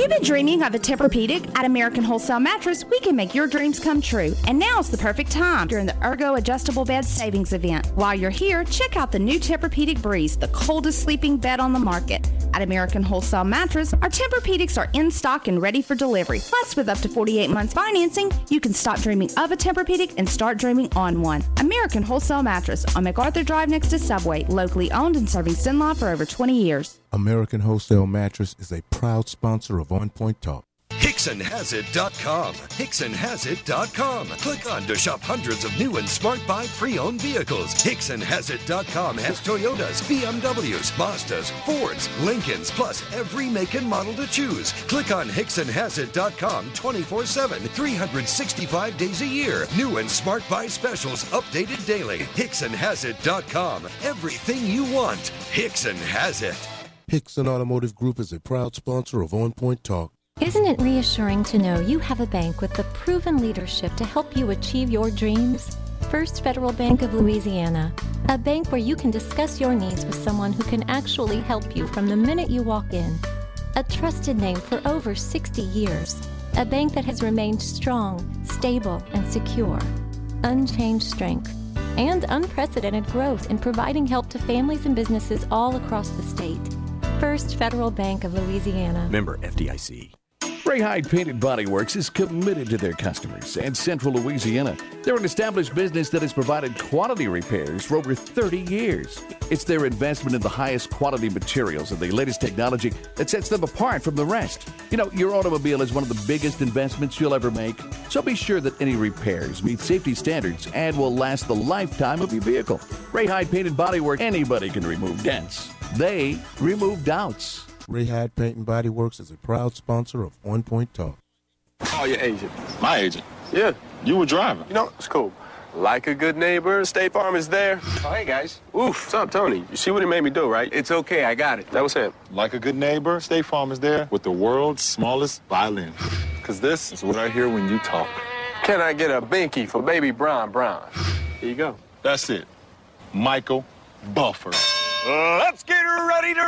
Speaker 8: you've been dreaming of a Tempur-Pedic, at American Wholesale Mattress, we can make your dreams come true. And now's the perfect time during the Ergo Adjustable Bed Savings Event. While you're here, check out the new Tempur-Pedic Breeze, the coldest sleeping bed on the market. At American Wholesale Mattress, our Tempur-Pedics are in stock and ready for delivery. Plus, with up to forty-eight months financing, you can stop dreaming of a Tempur-Pedic and start dreaming on one. American Wholesale Mattress on MacArthur Drive next to Subway, locally owned and serving Cenla for over twenty years.
Speaker 3: American Wholesale Mattress is a proud sponsor of On Point Talk.
Speaker 9: Hickson Has It dot com. Hickson Has It dot com. Click on to shop hundreds of new and smart buy pre-owned vehicles. Hickson Has It dot com has Toyotas, B M Ws, Mazdas, Fords, Lincolns, plus every make and model to choose. Click on Hickson Has It dot com twenty-four seven, three hundred sixty-five days a year. New and smart buy specials updated daily. Hickson Has It dot com. Everything you want. Hickson has it.
Speaker 3: Hickson Automotive Group is a proud sponsor of On Point Talk.
Speaker 4: Isn't it reassuring to know you have a bank with the proven leadership to help you achieve your dreams? First Federal Bank of Louisiana, a bank where you can discuss your needs with someone who can actually help you from the minute you walk in. A trusted name for over sixty years, a bank that has remained strong, stable, and secure. Unchanged strength and unprecedented growth in providing help to families and businesses all across the state. First Federal Bank of Louisiana.
Speaker 7: Member F D I C.
Speaker 16: Ray Hyde Painted Body Works is committed to their customers and Central Louisiana. They're an established business that has provided quality repairs for over thirty years. It's their investment in the highest quality materials and the latest technology that sets them apart from the rest. You know, your automobile is one of the biggest investments you'll ever make, so be sure that any repairs meet safety standards and will last the lifetime of your vehicle. Ray Hyde Painted Body Works, anybody can remove dents. They remove doubts.
Speaker 3: Ray Hyde Paint and Body Works is a proud sponsor of On Point Talk.
Speaker 23: Call your agent. My agent? Yeah. You were driving. You know, it's cool. Like a good neighbor, State Farm is there.
Speaker 24: Oh, hey, guys.
Speaker 23: Oof. What's up, Tony? You see what he made me do, right?
Speaker 24: It's okay. I got it.
Speaker 23: That was him.
Speaker 7: Like a good neighbor, State Farm is there with the world's smallest violin.
Speaker 23: Because this is what I hear when you talk. Can I get a binky for baby Brown Brown? Here you go.
Speaker 7: That's it. Michael Buffer.
Speaker 23: Let's get ready to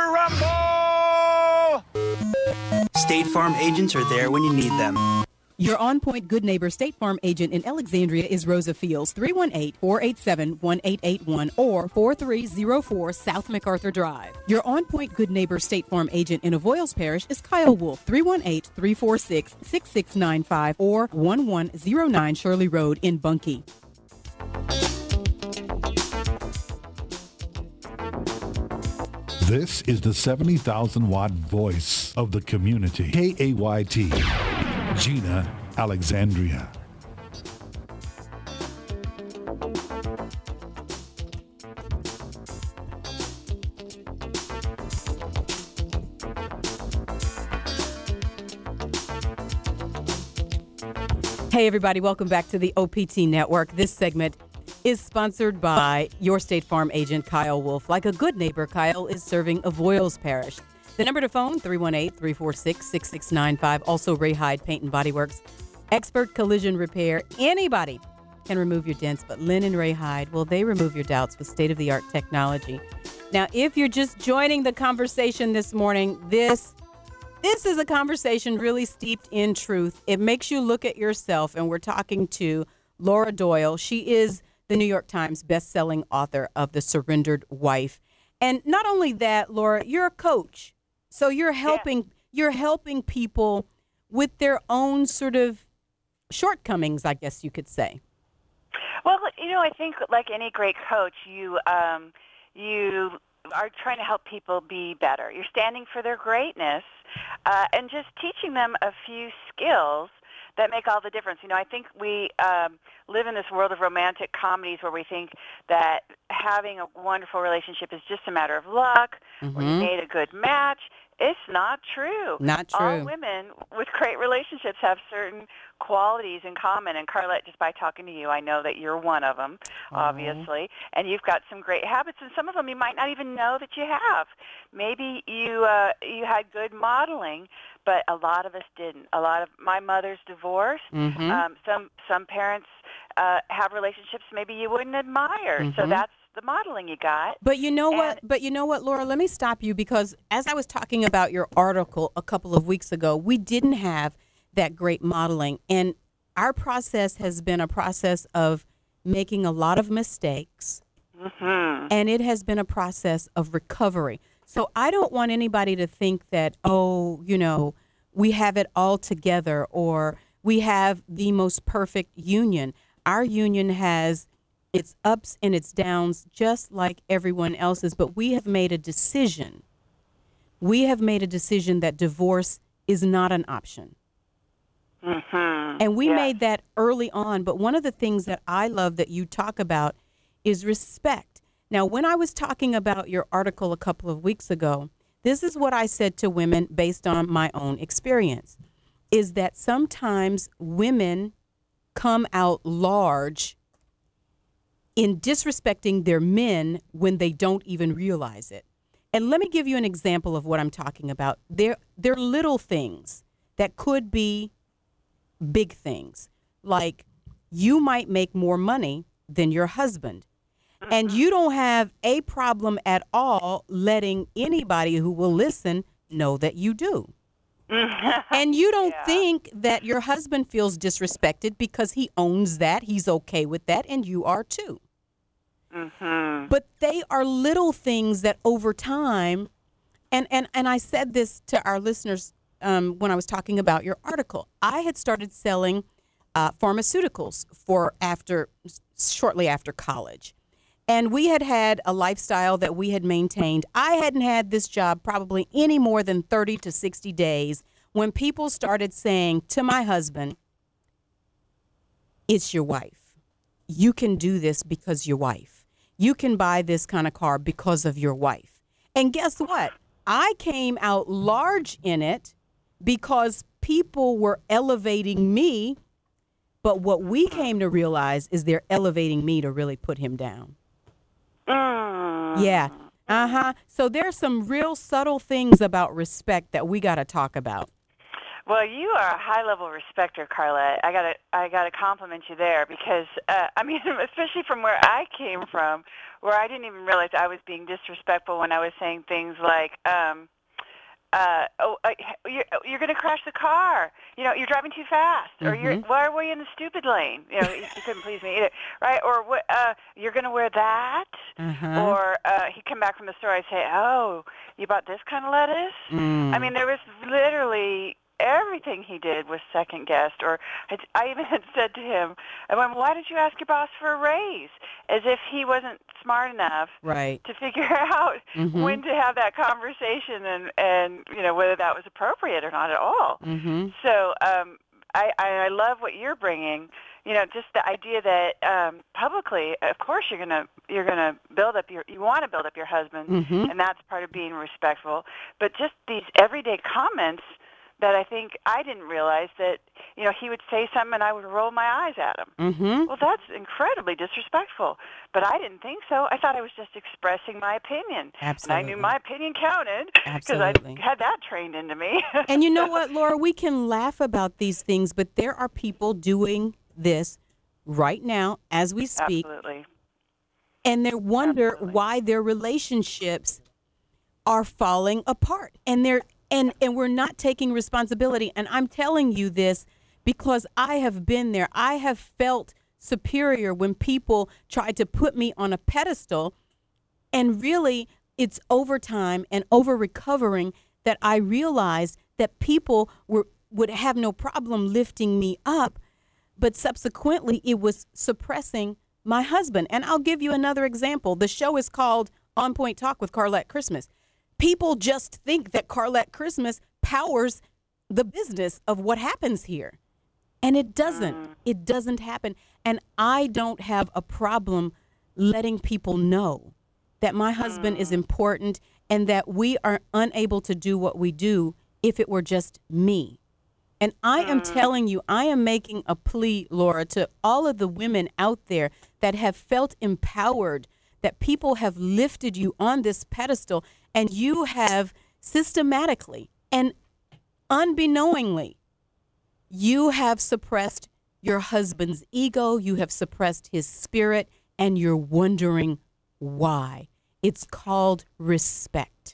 Speaker 23: rumble!
Speaker 15: State Farm agents are there when you need them.
Speaker 1: Your On Point Good Neighbor State Farm agent in Alexandria is Rosa Fields, three one eight, four eight seven, one eight eight one or four three zero four South MacArthur Drive. Your On Point Good Neighbor State Farm agent in Avoyles Parish is Kyle Wolf, three one eight, three four six, six six nine five or one one zero nine Shirley Road in Bunkie.
Speaker 25: This is the seventy thousand watt voice of the community. K A Y T, Gina Alexandria.
Speaker 1: Hey, everybody. Welcome back to the O P T Network. This segment is sponsored by your State Farm agent, Kyle Wolf. Like a good neighbor, Kyle is serving Avoyles Parish. The number to phone, three one eight, three four six, six six nine five. Also, Ray Hyde Paint and Body Works. Expert collision repair. Anybody can remove your dents, but Lynn and Ray Hyde, well, they remove your doubts with state-of-the-art technology. Now, if you're just joining the conversation this morning, this This is a conversation really steeped in truth. It makes you look at yourself, and we're talking to Laura Doyle. She is the New York Times best-selling author of The Surrendered Wife. And not only that, Laura, you're a coach. So you're helping yeah. you're helping people with their own sort of shortcomings, I guess you could say.
Speaker 2: Well, you know, I think like any great coach, you um, you are trying to help people be better. You're standing for their greatness uh, and just teaching them a few skills that make all the difference. You know, I think we um, live in this world of romantic comedies where we think that having a wonderful relationship is just a matter of luck,
Speaker 1: Mm-hmm.
Speaker 2: or you made a good match. It's not true.
Speaker 1: Not true.
Speaker 2: All women with great relationships have certain qualities in common. And Carlette, just by talking to you, I know that you're one of them, obviously. And you've got some great habits, and some of them you might not even know that you have. Maybe you uh, you had good modeling, but a lot of us didn't. A lot of my mother's divorced.
Speaker 1: Mm-hmm.
Speaker 2: Um, some some parents uh, have relationships maybe you wouldn't admire.
Speaker 1: Mm-hmm.
Speaker 2: So that's the modeling you got.
Speaker 1: But you know what? But you know what, Laura? Let me stop you because as I was talking about your article a couple of weeks ago, we didn't have that great modeling, and our process has been a process of making a lot of mistakes,
Speaker 2: mm-hmm.
Speaker 1: and it has been a process of recovery. So I don't want anybody to think that, oh, you know, we have it all together or we have the most perfect union. Our union has its ups and its downs just like everyone else's, but we have made a decision. We have made a decision that divorce is not an option.
Speaker 2: Mm-hmm.
Speaker 1: And we
Speaker 2: yes.
Speaker 1: made that early on. But one of the things that I love that you talk about is respect. Now, when I was talking about your article a couple of weeks ago, this is what I said to women based on my own experience, is that sometimes women come out large in disrespecting their men when they don't even realize it. And let me give you an example of what I'm talking about. They're, they're little things that could be big things, like you might make more money than your husband, and you don't have a problem at all letting anybody who will listen know that you do. And you don't
Speaker 2: yeah.
Speaker 1: think that your husband feels disrespected because he owns that, he's okay with that, and you are too.
Speaker 2: Mm-hmm.
Speaker 1: But they are little things that over time, and, and, and I said this to our listeners Um, when I was talking about your article, I had started selling uh, pharmaceuticals for after, shortly after college. And we had had a lifestyle that we had maintained. I hadn't had this job probably any more than thirty to sixty days when people started saying to my husband, it's your wife. You can do this because your wife. You can buy this kind of car because of your wife. And guess what? I came out large in it because people were elevating me, but what we came to realize is they're elevating me to really put him down.
Speaker 2: Mm.
Speaker 1: Yeah. Uh-huh. So there's some real subtle things about respect that we got to talk about.
Speaker 2: Well, you are a high-level respecter, Carlette. I gotta, I gotta compliment you there because, uh, I mean, especially from where I came from, where I didn't even realize I was being disrespectful when I was saying things like, um, uh, "Oh, uh, you're, you're going to crash the car. You know, you're driving too fast, or
Speaker 1: Mhm.
Speaker 2: you're why are we in the stupid lane? You know, you couldn't please me either, right? Or what? Uh, you're going to wear that,
Speaker 1: Uh-huh.
Speaker 2: or uh, he'd come back from the store. I'd say, "Oh, you bought this kind of lettuce?"
Speaker 1: Mm.
Speaker 2: I mean, there was literally everything he did was second guessed. Or I, I even had said to him, I went, "Why did you ask your boss for a raise?" As if he wasn't smart enough
Speaker 1: Right.
Speaker 2: to figure out
Speaker 1: Mhm.
Speaker 2: when to have that conversation and, and you know whether that was appropriate or not at all.
Speaker 1: Mm-hmm.
Speaker 2: So um, I, I I love what you're bringing. You know, just the idea that um, publicly, of course, you're gonna you're gonna build up your you want to build up your husband,
Speaker 1: Mhm.
Speaker 2: and that's part of being respectful. But just these everyday comments that I think I didn't realize that, you know, he would say something and I would roll my eyes at him.
Speaker 1: Mm-hmm.
Speaker 2: Well, that's incredibly disrespectful. But I didn't think so. I thought I was just expressing my opinion.
Speaker 1: Absolutely.
Speaker 2: And I knew my opinion counted because I
Speaker 1: Absolutely.
Speaker 2: had that trained into me.
Speaker 1: And you know what, Laura? We can laugh about these things, but there are people doing this right now as we speak.
Speaker 2: Absolutely.
Speaker 1: And they wonder why their relationships are falling apart. And they're and and we're not taking responsibility. And I'm telling you this because I have been there. I have felt superior when people tried to put me on a pedestal. And really, it's over time and over recovering that I realized that people were would have no problem lifting me up. But subsequently, it was suppressing my husband. And I'll give you another example. The show is called On Point Talk with Carlette Christmas. People just think that Carlette Christmas powers the business of what happens here. And it doesn't.
Speaker 2: Mm.
Speaker 1: It doesn't happen. And I don't have a problem letting people know that my husband
Speaker 2: Mm.
Speaker 1: is important and that we are unable to do what we do if it were just me. And I am
Speaker 2: Mm.
Speaker 1: telling you, I am making a plea, Laura, to all of the women out there that have felt empowered, that people have lifted you on this pedestal and you have systematically and unbeknowingly, you have suppressed your husband's ego, you have suppressed his spirit, and you're wondering why. It's called respect.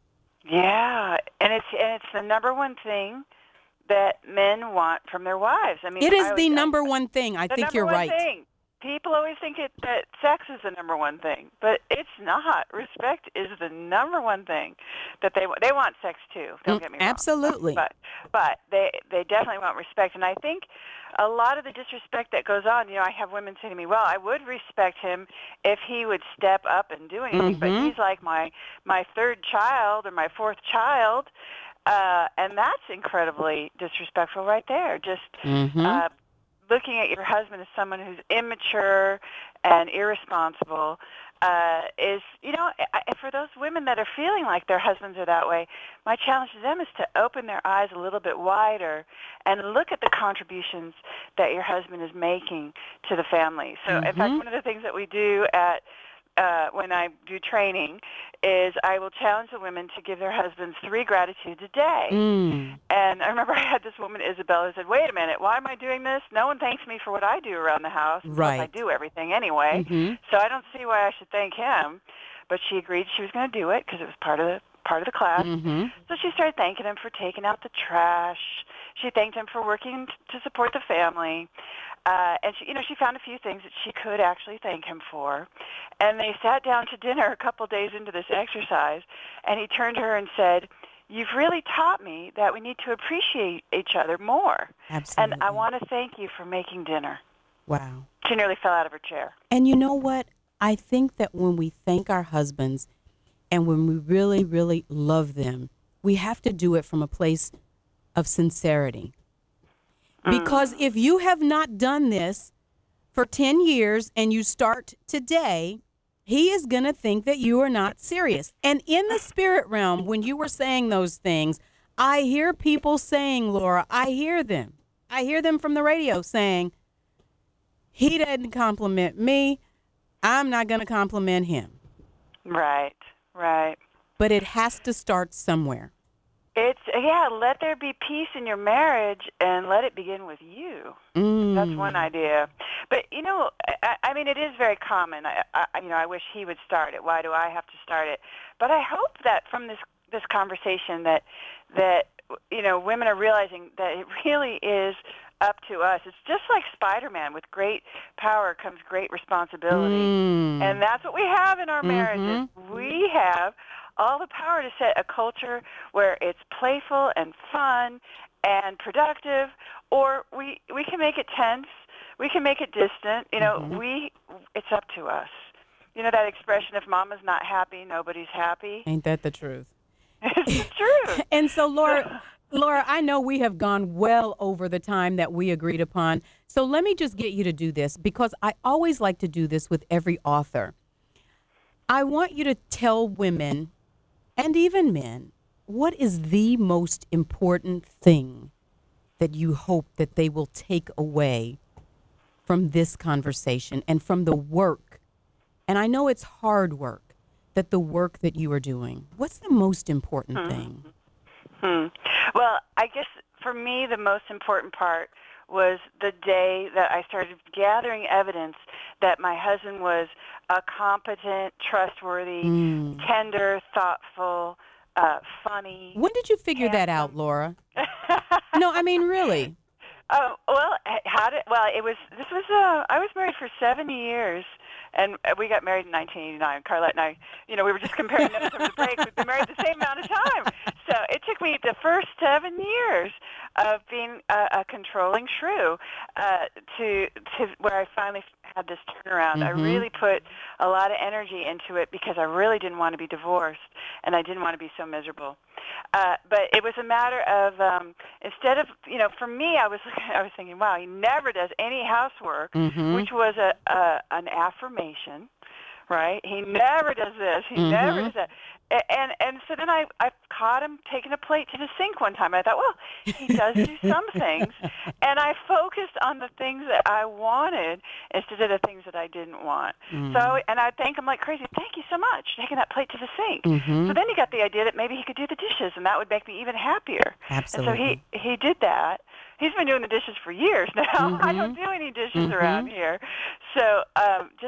Speaker 2: Yeah, and it's and it's the number one thing that men want from their wives. I mean,
Speaker 1: It is
Speaker 2: I
Speaker 1: the
Speaker 2: always-
Speaker 1: number one thing. I
Speaker 2: the
Speaker 1: think
Speaker 2: number
Speaker 1: you're
Speaker 2: one
Speaker 1: right.
Speaker 2: Thing. People always think it, that sex is the number one thing, but it's not. Respect is the number one thing that they they want sex too. Don't
Speaker 1: Mm,
Speaker 2: get me wrong.
Speaker 1: absolutely.
Speaker 2: But but they they definitely want respect, and I think a lot of the disrespect that goes on. You know, I have women say to me, "Well, I would respect him if he would step up and do anything,
Speaker 1: Mhm.
Speaker 2: but he's like my my third child or my fourth child." Uh, and that's incredibly disrespectful right there. Just
Speaker 1: Mhm.
Speaker 2: uh, looking at your husband as someone who's immature and irresponsible uh, is, you know, I, I- for those women that are feeling like their husbands are that way, my challenge to them is to open their eyes a little bit wider and look at the contributions that your husband is making to the family. So, in fact,
Speaker 1: Mhm.
Speaker 2: one of the things that we do at uh, when I do training is I will challenge the women to give their husbands three gratitudes a day.
Speaker 1: Mm.
Speaker 2: And I remember I had this woman, Isabel, who said, wait a minute, why am I doing this? No one thanks me for what I do around the house. Plus I
Speaker 1: Right.
Speaker 2: do everything anyway.
Speaker 1: Mhm.
Speaker 2: So I don't see why I should thank him. But she agreed she was going to do it because it was part of the part of the class.
Speaker 1: Mhm.
Speaker 2: So she started thanking him for taking out the trash. She thanked him for working t- to support the family. Uh, and she, you know, she found a few things that she could actually thank him for. And they sat down to dinner a couple days into this exercise, and he turned to her and said, "You've really taught me that we need to appreciate each other more.
Speaker 1: Absolutely.
Speaker 2: And I want to thank you for making dinner."
Speaker 1: Wow.
Speaker 2: She nearly fell out of her chair.
Speaker 1: And you know what? I think that when we thank our husbands and when we really, really love them, we have to do it from a place of sincerity. Because if you have not done this for ten years and you start today, he is going to think that you are not serious. And in the spirit realm, when you were saying those things, I hear people saying, Laura, I hear them. I hear them from the radio saying, he doesn't compliment me. I'm not going to compliment him.
Speaker 2: Right, right.
Speaker 1: But it has to start somewhere.
Speaker 2: It's, yeah, let there be peace in your marriage and let it begin with you.
Speaker 1: Mm.
Speaker 2: That's one idea. But, you know, I, I mean, it is very common. I, I, you know, I wish he would start it. Why do I have to start it? But I hope that from this, this conversation that, that, you know, women are realizing that it really is up to us. It's just like Spider-Man. With great power comes great responsibility.
Speaker 1: Mm.
Speaker 2: And that's what we have in our
Speaker 1: Mhm.
Speaker 2: marriages. We have all the power to set a culture where it's playful and fun and productive, or we we can make it tense, we can make it distant. You know,
Speaker 1: Mhm.
Speaker 2: we it's up to us. You know that expression, if mama's not happy, nobody's happy?
Speaker 1: Ain't that the truth?
Speaker 2: It's the truth.
Speaker 1: And so, Laura, Laura, I know we have gone well over the time that we agreed upon. So let me just get you to do this, because I always like to do this with every author. I want you to tell women and even men, what is the most important thing that you hope that they will take away from this conversation and from the work? And I know it's hard work, that the work that you are doing. What's the most important
Speaker 2: Hmm.
Speaker 1: thing?
Speaker 2: Hmm. Well, I guess for me the most important part was the day that I started gathering evidence that my husband was a competent, trustworthy,
Speaker 1: Mm.
Speaker 2: tender, thoughtful, uh, funny.
Speaker 1: When did you figure that out, Laura? No, I mean, really.
Speaker 2: Oh, well, h- how did, well, it was, this was, uh, I was married for seven years, and uh, we got married in nineteen eighty-nine. Carlette and I, you know, we were just comparing notes over the break. We've been married the same amount of time. So it took me the first seven years of being a, a controlling shrew uh, to, to where I finally had this turnaround. I
Speaker 1: Mhm.
Speaker 2: really put a lot of energy into it because I really didn't want to be divorced, and I didn't want to be so miserable. Uh, but it was a matter of um, instead of, you know, for me, I was I was thinking, wow, he never does any housework,
Speaker 1: Mhm.
Speaker 2: which was a, a an affirmation, right? He never does this. He never
Speaker 1: Mhm.
Speaker 2: does that. A- And and so then I, I caught him taking a plate to the sink one time. I thought, well, he does do some things, and I focused on the things that I wanted instead of the things that I didn't want.
Speaker 1: Mm.
Speaker 2: So and I thank him like crazy. Thank you so much for taking that plate to the sink.
Speaker 1: Mhm.
Speaker 2: So then he got the idea that maybe he could do the dishes, and that would make me even happier.
Speaker 1: Absolutely.
Speaker 2: And so he he did that. He's been doing the dishes for years now. I don't
Speaker 1: Mhm.
Speaker 2: do any dishes
Speaker 1: Mhm.
Speaker 2: around here. So um, just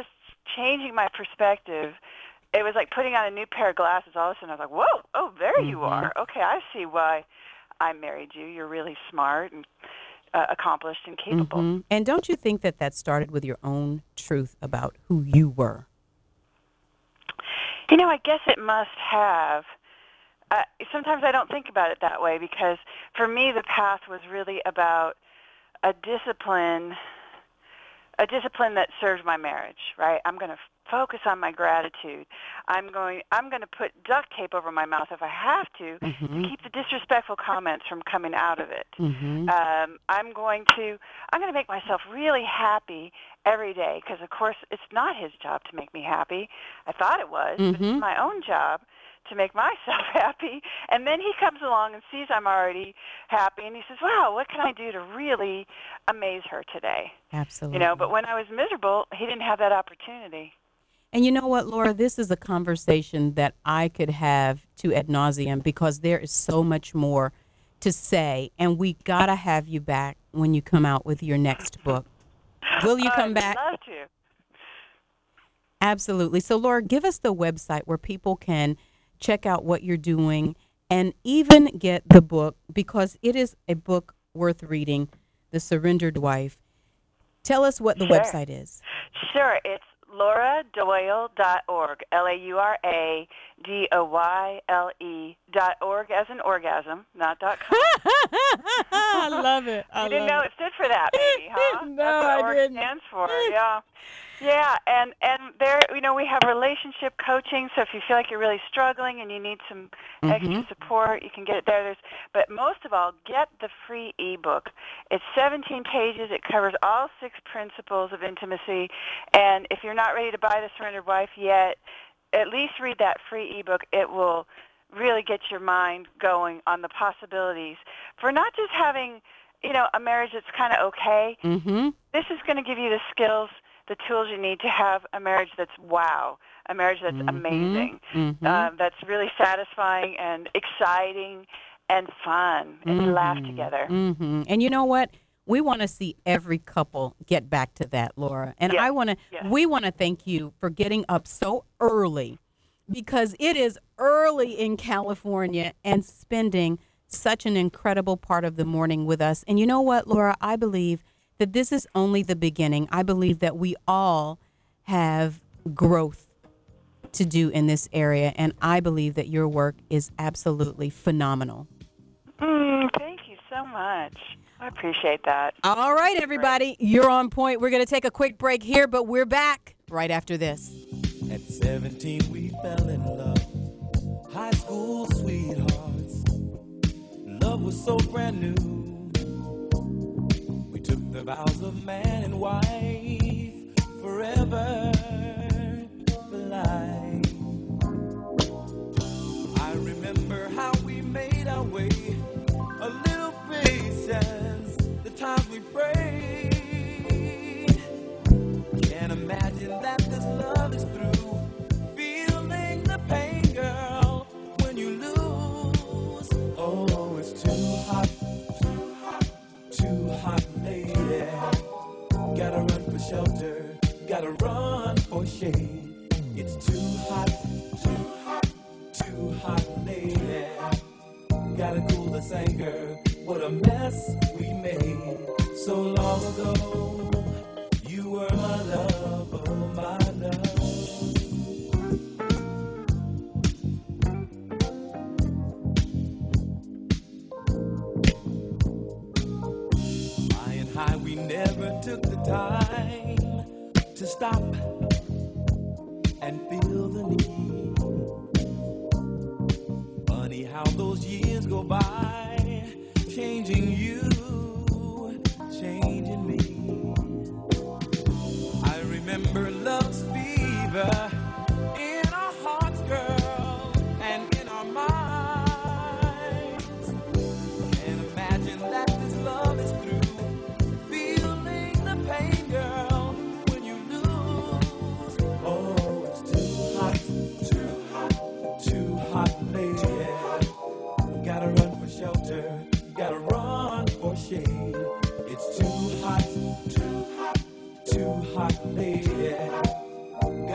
Speaker 2: changing my perspective. It was like putting on a new pair of glasses. All of a sudden, I was like, whoa, oh, there
Speaker 1: Mm-hmm.
Speaker 2: you are. Okay, I see why I married you. You're really smart and uh, accomplished and capable.
Speaker 1: Mhm. And don't you think that that started with your own truth about who you were?
Speaker 2: You know, I guess it must have. Uh, sometimes I don't think about it that way because for me the path was really about a discipline, a discipline that served my marriage, right? I'm going to focus on my gratitude. I'm going I'm going to put duct tape over my mouth if I have to
Speaker 1: Mhm.
Speaker 2: to keep the disrespectful comments from coming out of it.
Speaker 1: Mhm.
Speaker 2: Um, I'm going to I'm going to make myself really happy every day because, of course, it's not his job to make me happy. I thought it was, but
Speaker 1: Mhm.
Speaker 2: it's my own job to make myself happy. And then he comes along and sees I'm already happy, and he says, wow, what can I do to really amaze her today?
Speaker 1: Absolutely.
Speaker 2: You know, but when I was miserable, he didn't have that opportunity.
Speaker 1: And you know what, Laura? This is a conversation that I could have to ad nauseum because there is so much more to say, and we gotta have you back when you come out with your next book. Will you come
Speaker 2: I'd
Speaker 1: back?
Speaker 2: love to.
Speaker 1: Absolutely. So, Laura, give us the website where people can check out what you're doing and even get the book because it is a book worth reading, The Surrendered Wife. Tell us what the
Speaker 2: Sure.
Speaker 1: website is.
Speaker 2: Sure, it's laura doyle dot org, L A U R A D O Y L E dot org as in orgasm, not dot com.
Speaker 1: I love it. I
Speaker 2: you didn't
Speaker 1: love
Speaker 2: know
Speaker 1: it.
Speaker 2: it stood for that, maybe, huh?
Speaker 1: No,
Speaker 2: That's what
Speaker 1: I
Speaker 2: org
Speaker 1: didn't.
Speaker 2: stands for, yeah. Yeah, and, and there, you know, we have relationship coaching, so if you feel like you're really struggling and you need some extra
Speaker 1: Mhm.
Speaker 2: support, you can get it there. There's, but most of all, get the free ebook. It's seventeen pages. It covers all six principles of intimacy, and if you're not ready to buy The Surrendered Wife yet, at least read that free ebook. It will really get your mind going on the possibilities for not just having, you know, a marriage that's kind of okay.
Speaker 1: Mm-hmm.
Speaker 2: This is going to give you the skills, the tools you need to have a marriage that's wow, a marriage that's
Speaker 1: Mhm.
Speaker 2: amazing,
Speaker 1: Mhm.
Speaker 2: uh, that's really satisfying and exciting and fun, and you laugh
Speaker 1: Mhm.
Speaker 2: together.
Speaker 1: Mhm. And you know what? We want to see every couple get back to that, Laura. And
Speaker 2: Yes,
Speaker 1: I want to.
Speaker 2: yes.
Speaker 1: We want to thank you for getting up so early, because it is early in California, and spending such an incredible part of the morning with us. And you know what, Laura? I believe that this is only the beginning. I believe that we all have growth to do in this area, and I believe that your work is absolutely phenomenal.
Speaker 2: Mm, thank you so much. I appreciate that.
Speaker 1: All right, everybody, you're on point. We're going to take a quick break here, but we're back right after this.
Speaker 18: At seventeen, we fell in love. High school sweethearts. Love was so brand new. We took the vows of man and wife forever for life. I remember how we made our way. A little patience, the times we prayed. Can't imagine that this love is through. Feeling the pain, girl, when you lose. Oh, it's too hot, too hot, too hot, lady. Gotta run for shelter, gotta run for shade. It's too hot, too hot, too hot, lady. Gotta cool this anger. What a mess we made so long ago. You were my love, oh my love. Flying high, we never took the time to stop and feel the need. Funny how those years go by, changing you, changing me. I remember love's fever in our hearts, girl, and in our minds. Can't imagine that this love is through. Feeling the pain, girl, when you lose. Oh, it's too hot, too hot, too hot, lady. Gotta run for shelter, gotta run for shade. It's too hot, too hot, too hot, lady.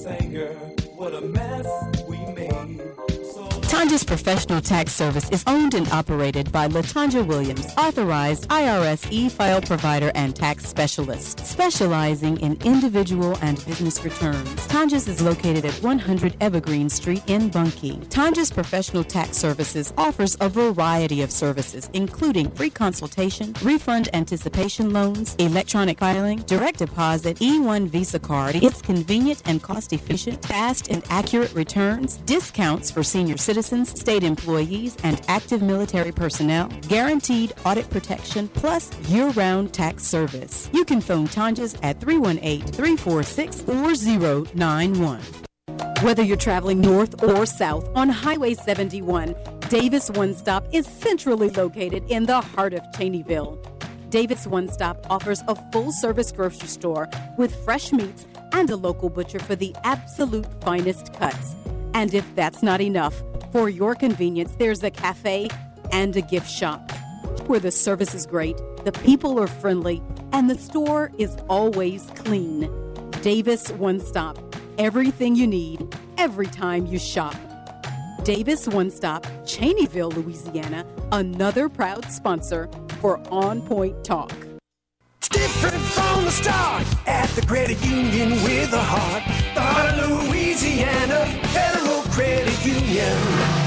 Speaker 18: say, girl, what a mess we made.
Speaker 1: Tanja's Professional Tax Service is owned and operated by LaTanja Williams, authorized I R S e-file provider and tax specialist, specializing in individual and business returns. Tanja's is located at one hundred Evergreen Street in Bunkie. Tanja's Professional Tax Services offers a variety of services, including free consultation, refund anticipation loans, electronic filing, direct deposit, E one Visa card. It's convenient and cost-efficient, fast and accurate returns, discounts for senior citizens, state employees, and active military personnel, guaranteed audit protection, plus year-round tax service. You can phone Tanja's at three one eight, three four six, four zero nine one. Whether you're traveling north or south on Highway seventy-one, Davis One Stop is centrally located in the heart of Cheneyville. Davis One Stop offers a full-service grocery store with fresh meats and a local butcher for the absolute finest cuts. And if that's not enough, for your convenience, there's a cafe and a gift shop where the service is great, the people are friendly, and the store is always clean. Davis One Stop. Everything you need, every time you shop. Davis One Stop, Cheneyville, Louisiana, another proud sponsor for On Point Talk.
Speaker 18: It's different from the start at the credit union with a heart. The heart of Louisiana, Federal Credit Union.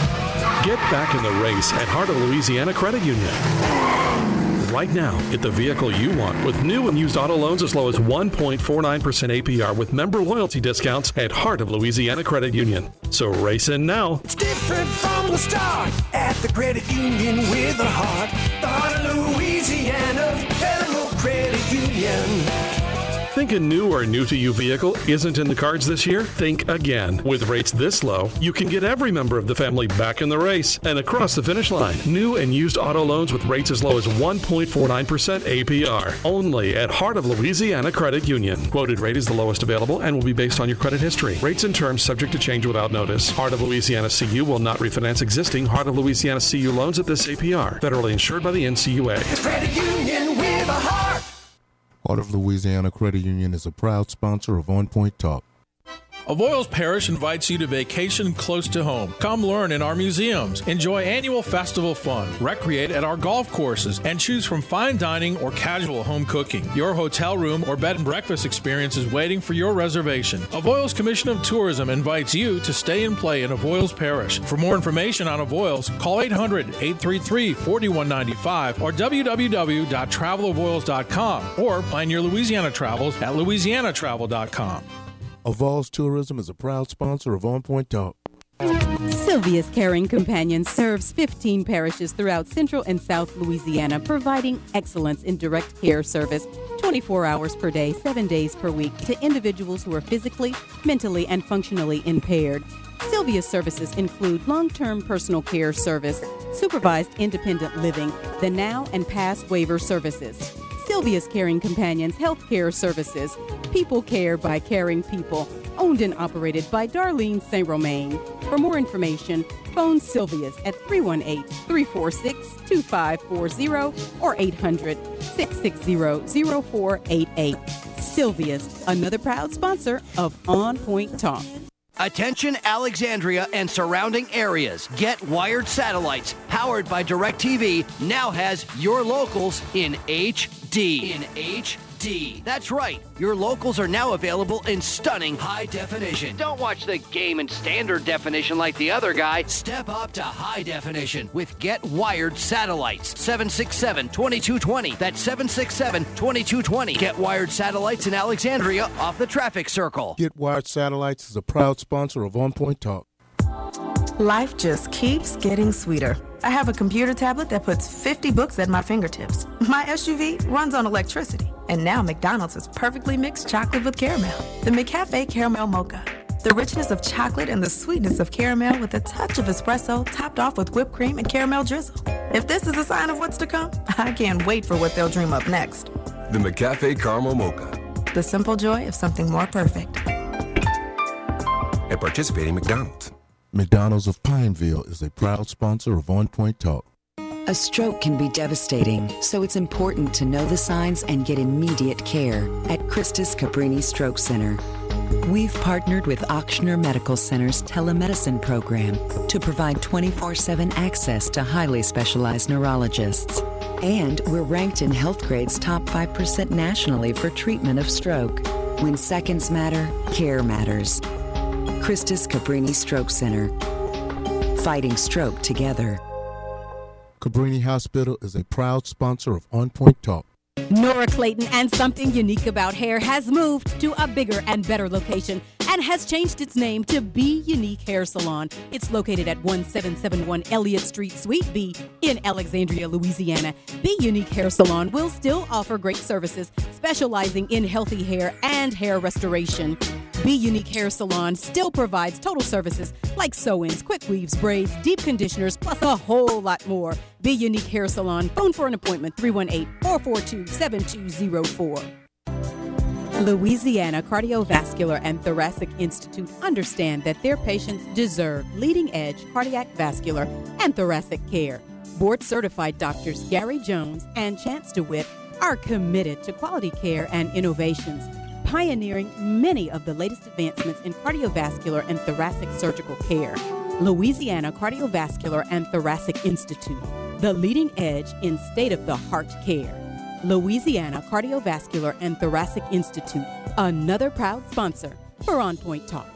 Speaker 19: Get back in the race at Heart of Louisiana Credit Union. Right now, get the vehicle you want with new and used auto loans as low as one point four nine percent A P R with member loyalty discounts at Heart of Louisiana Credit Union. So race in now.
Speaker 18: It's different from the start at the credit union with a heart. The heart of Louisiana, Federal Credit Union.
Speaker 19: Think a new or new to you vehicle isn't in the cards this year? Think again. With rates this low, you can get every member of the family back in the race and across the finish line. New and used auto loans with rates as low as one point four nine percent A P R. Only at Heart of Louisiana Credit Union. Quoted rate is the lowest available and will be based on your credit history. Rates and terms subject to change without notice. Heart of Louisiana C U will not refinance existing Heart of Louisiana C U loans at this A P R. Federally insured by the N C U A.
Speaker 18: Credit union with a heart.
Speaker 3: Heart of Louisiana Credit Union is a proud sponsor of On Point Talk.
Speaker 20: Avoyles Parish invites you to vacation close to home. Come learn in our museums, enjoy annual festival fun, recreate at our golf courses, and choose from fine dining or casual home cooking. Your hotel room or bed and breakfast experience is waiting for your reservation. Avoyles Commission of Tourism invites you to stay and play in Avoyles Parish. For more information on Avoyles, call eight hundred, eight three three, four one nine five or w w w dot travel avoyles dot com or plan your Louisiana travels at louisiana travel dot com.
Speaker 3: Avoyles Tourism is a proud sponsor of On Point Talk.
Speaker 1: Sylvia's Caring Companion serves fifteen parishes throughout Central and South Louisiana, providing excellence in direct care service twenty-four hours per day, seven days per week to individuals who are physically, mentally, and functionally impaired. Sylvia's services include long-term personal care service, supervised independent living, the now and past waiver services. Sylvia's Caring Companions Healthcare Services, People Care by Caring People, owned and operated by Darlene Saint Romain. For more information, phone Sylvia's at three one eight, three four six, two five four zero or eight hundred, six six zero, zero four eight eight. Sylvia's, another proud sponsor of On Point Talk.
Speaker 5: Attention Alexandria and surrounding areas. Get Wired Satellites, powered by DirecTV, now has your locals in H D. In H D. That's right. Your locals are now available in stunning high definition. Don't watch the game in standard definition like the other guy. Step up to high definition with Get Wired Satellites. seven six seven, two two two zero. That's seven six seven, two two two zero. Get Wired Satellites in Alexandria off the traffic circle.
Speaker 3: Get Wired Satellites is a proud sponsor of On Point Talk.
Speaker 21: Life just keeps getting sweeter. I have a computer tablet that puts fifty books at my fingertips. My S U V runs on electricity. And now McDonald's has perfectly mixed chocolate with caramel. The McCafe Caramel Mocha. The richness of chocolate and the sweetness of caramel with a touch of espresso topped off with whipped cream and caramel drizzle. If this is a sign of what's to come, I can't wait for what they'll dream up next.
Speaker 9: The McCafe Caramel Mocha.
Speaker 21: The simple joy of something more perfect.
Speaker 9: At participating McDonald's.
Speaker 3: McDonald's of Pineville is a proud sponsor of On Point Talk.
Speaker 6: A stroke can be devastating, so it's important to know the signs and get immediate care at Christus Cabrini Stroke Center. We've partnered with Ochsner Medical Center's telemedicine program to provide twenty-four seven access to highly specialized neurologists. And we're ranked in HealthGrade's top five percent nationally for treatment of stroke. When seconds matter, care matters. Christus Cabrini Stroke Center. Fighting stroke together.
Speaker 3: Cabrini Hospital is a proud sponsor of On Point Talk.
Speaker 1: Nora Clayton and Something Unique About Hair has moved to a bigger and better location and has changed its name to Be Unique Hair Salon. It's located at one seven seven one Elliott Street, Suite B in Alexandria, Louisiana. Be Unique Hair Salon will still offer great services, specializing in healthy hair and hair restoration. Be Unique Hair Salon still provides total services like sew-ins, quick weaves, braids, deep conditioners, plus a whole lot more. Be Unique Hair Salon. Phone for an appointment, three one eight, four four two, seven two zero four. Louisiana Cardiovascular and Thoracic Institute understand that their patients deserve leading-edge cardiac, vascular, and thoracic care. Board-certified doctors Gary Jones and Chance DeWitt are committed to quality care and innovations, pioneering many of the latest advancements in cardiovascular and thoracic surgical care. Louisiana Cardiovascular and Thoracic Institute, the leading edge in state-of-the-heart care. Louisiana Cardiovascular and Thoracic Institute, another proud sponsor for On Point Talk.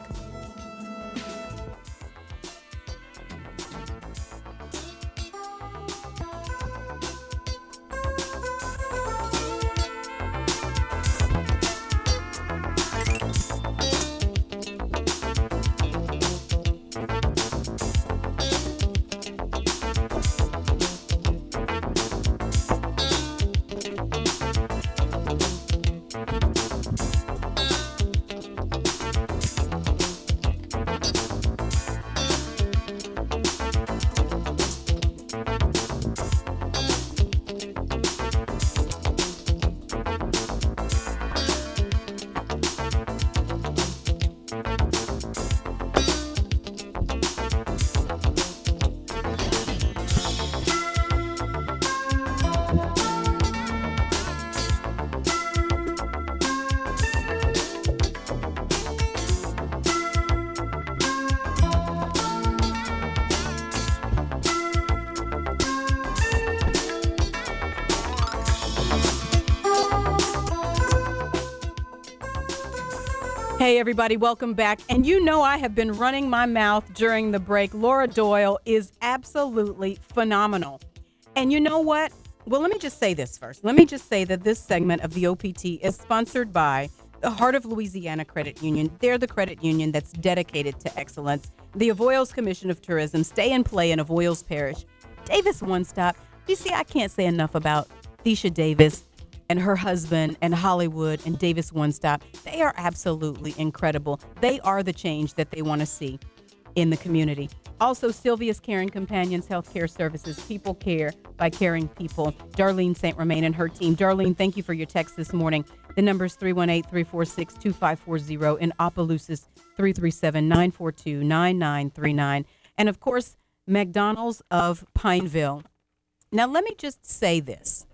Speaker 1: Hey, everybody, welcome back. And you know I have been running my mouth during the break. Laura Doyle is absolutely phenomenal. And you know what? Well, let me just say this first. Let me just say that this segment of the O P T is sponsored by the Heart of Louisiana Credit Union. They're the credit union that's dedicated to excellence. The Avoyelles Commission of Tourism, Stay and Play in Avoyelles Parish. Davis One Stop. You see, I can't say enough about Thesha Davis and her husband and Hollywood and Davis One Stop. They are absolutely incredible. They are the change that they want to see in the community. Also, Sylvia's Caring Companions Healthcare Services. People care by caring people. Darlene Saint Romain and her team. Darlene, thank you for your text this morning. The number is three one eight, three four six, two five four zero. In Opelousas, three three seven, nine four two, nine nine three nine. And, of course, McDonald's of Pineville. Now, let me just say this.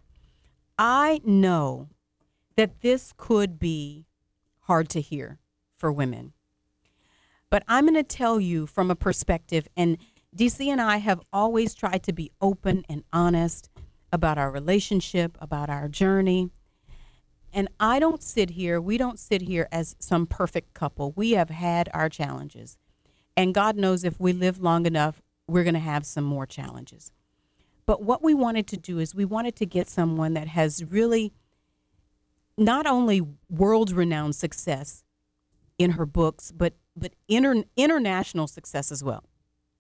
Speaker 1: I know that this could be hard to hear for women, but I'm going to tell you from a perspective, and D C and I have always tried to be open and honest about our relationship, about our journey, and I don't sit here, we don't sit here as some perfect couple. We have had our challenges, and God knows if we live long enough, we're going to have some more challenges. But what we wanted to do is we wanted to get someone that has really not only world-renowned success in her books, but but inter- international success as well.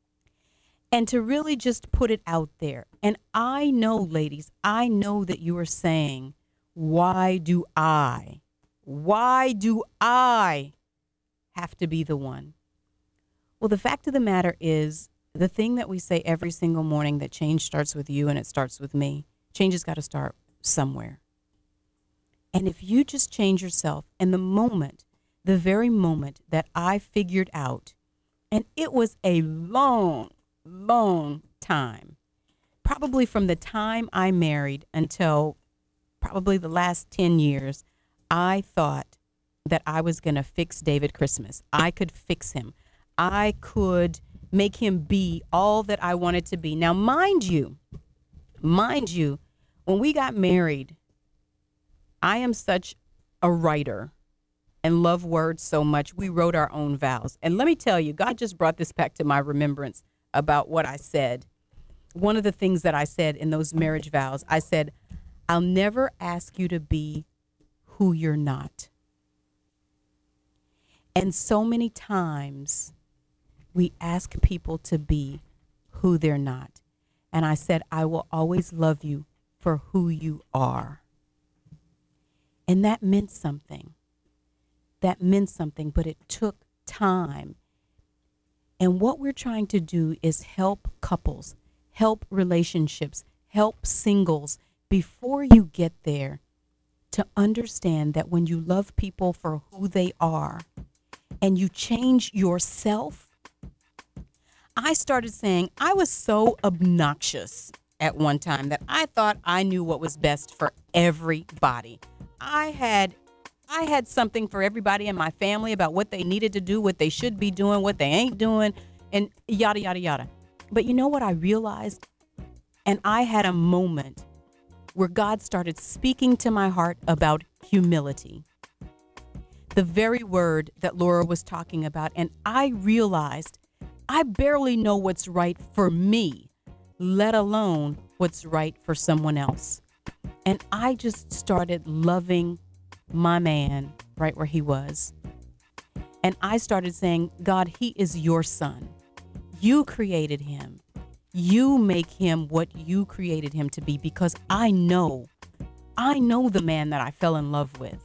Speaker 1: And to really just put it out there. And I know, ladies, I know that you are saying, why do I, why do I have to be the one? Well, the fact of the matter is, the thing that we say every single morning, that change starts with you and it starts with me. Change has got to start somewhere. And if you just change yourself, and the moment, the very moment that I figured out, and it was a long, long time, probably from the time I married until probably the last ten years, I thought that I was going to fix David Christmas. I could fix him. I could make him be all that I wanted to be. Now, mind you, mind you, when we got married, I am such a writer and love words so much. We wrote our own vows. And let me tell you, God just brought this back to my remembrance about what I said. One of the things that I said in those marriage vows, I said, I'll never ask you to be who you're not. And so many times we ask people to be who they're not. And I said, I will always love you for who you are. And that meant something. That meant something, but it took time. And what we're trying to do is help couples, help relationships, help singles before you get there to understand that when you love people for who they are and you change yourself. I started saying I was so obnoxious at one time that I thought I knew what was best for everybody. I had I had something for everybody in my family about what they needed to do, what they should be doing, what they ain't doing, and yada, yada, yada. But you know what I realized? And I had a moment where God started speaking to my heart about humility. The very word that Laura was talking about. And I realized I barely know what's right for me, let alone what's right for someone else. And I just started loving my man right where he was. And I started saying, God, he is your son. You created him. You make him what you created him to be, because I know, I know the man that I fell in love with.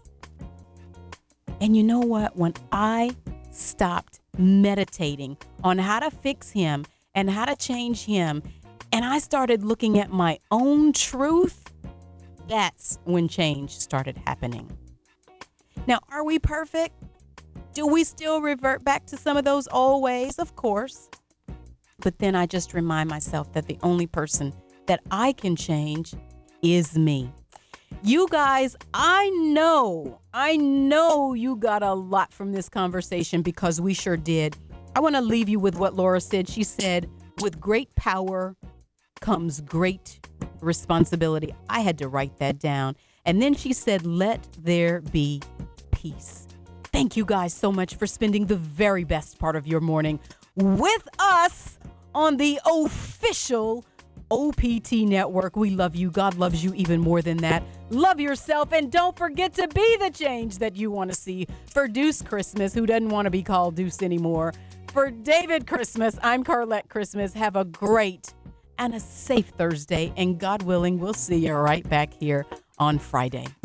Speaker 1: And you know what? When I stopped meditating on how to fix him and how to change him, and I started looking at my own truth, that's when change started happening. Now, are we perfect? Do we still revert back to some of those old ways? Of course. But then I just remind myself that the only person that I can change is me. You guys, I know, I know you got a lot from this conversation, because we sure did. I want to leave you with what Laura said. She said, with great power comes great responsibility. I had to write that down. And then she said, let there be peace. Thank you guys so much for spending the very best part of your morning with us on the official O P T network. We love you. God loves you even more than that. Love yourself, and don't forget to be the change that you want to see. For Deuce Christmas, who doesn't want to be called Deuce anymore. For David Christmas, I'm Carlette Christmas. Have a great and a safe Thursday, and God willing, we'll see you right back here on Friday.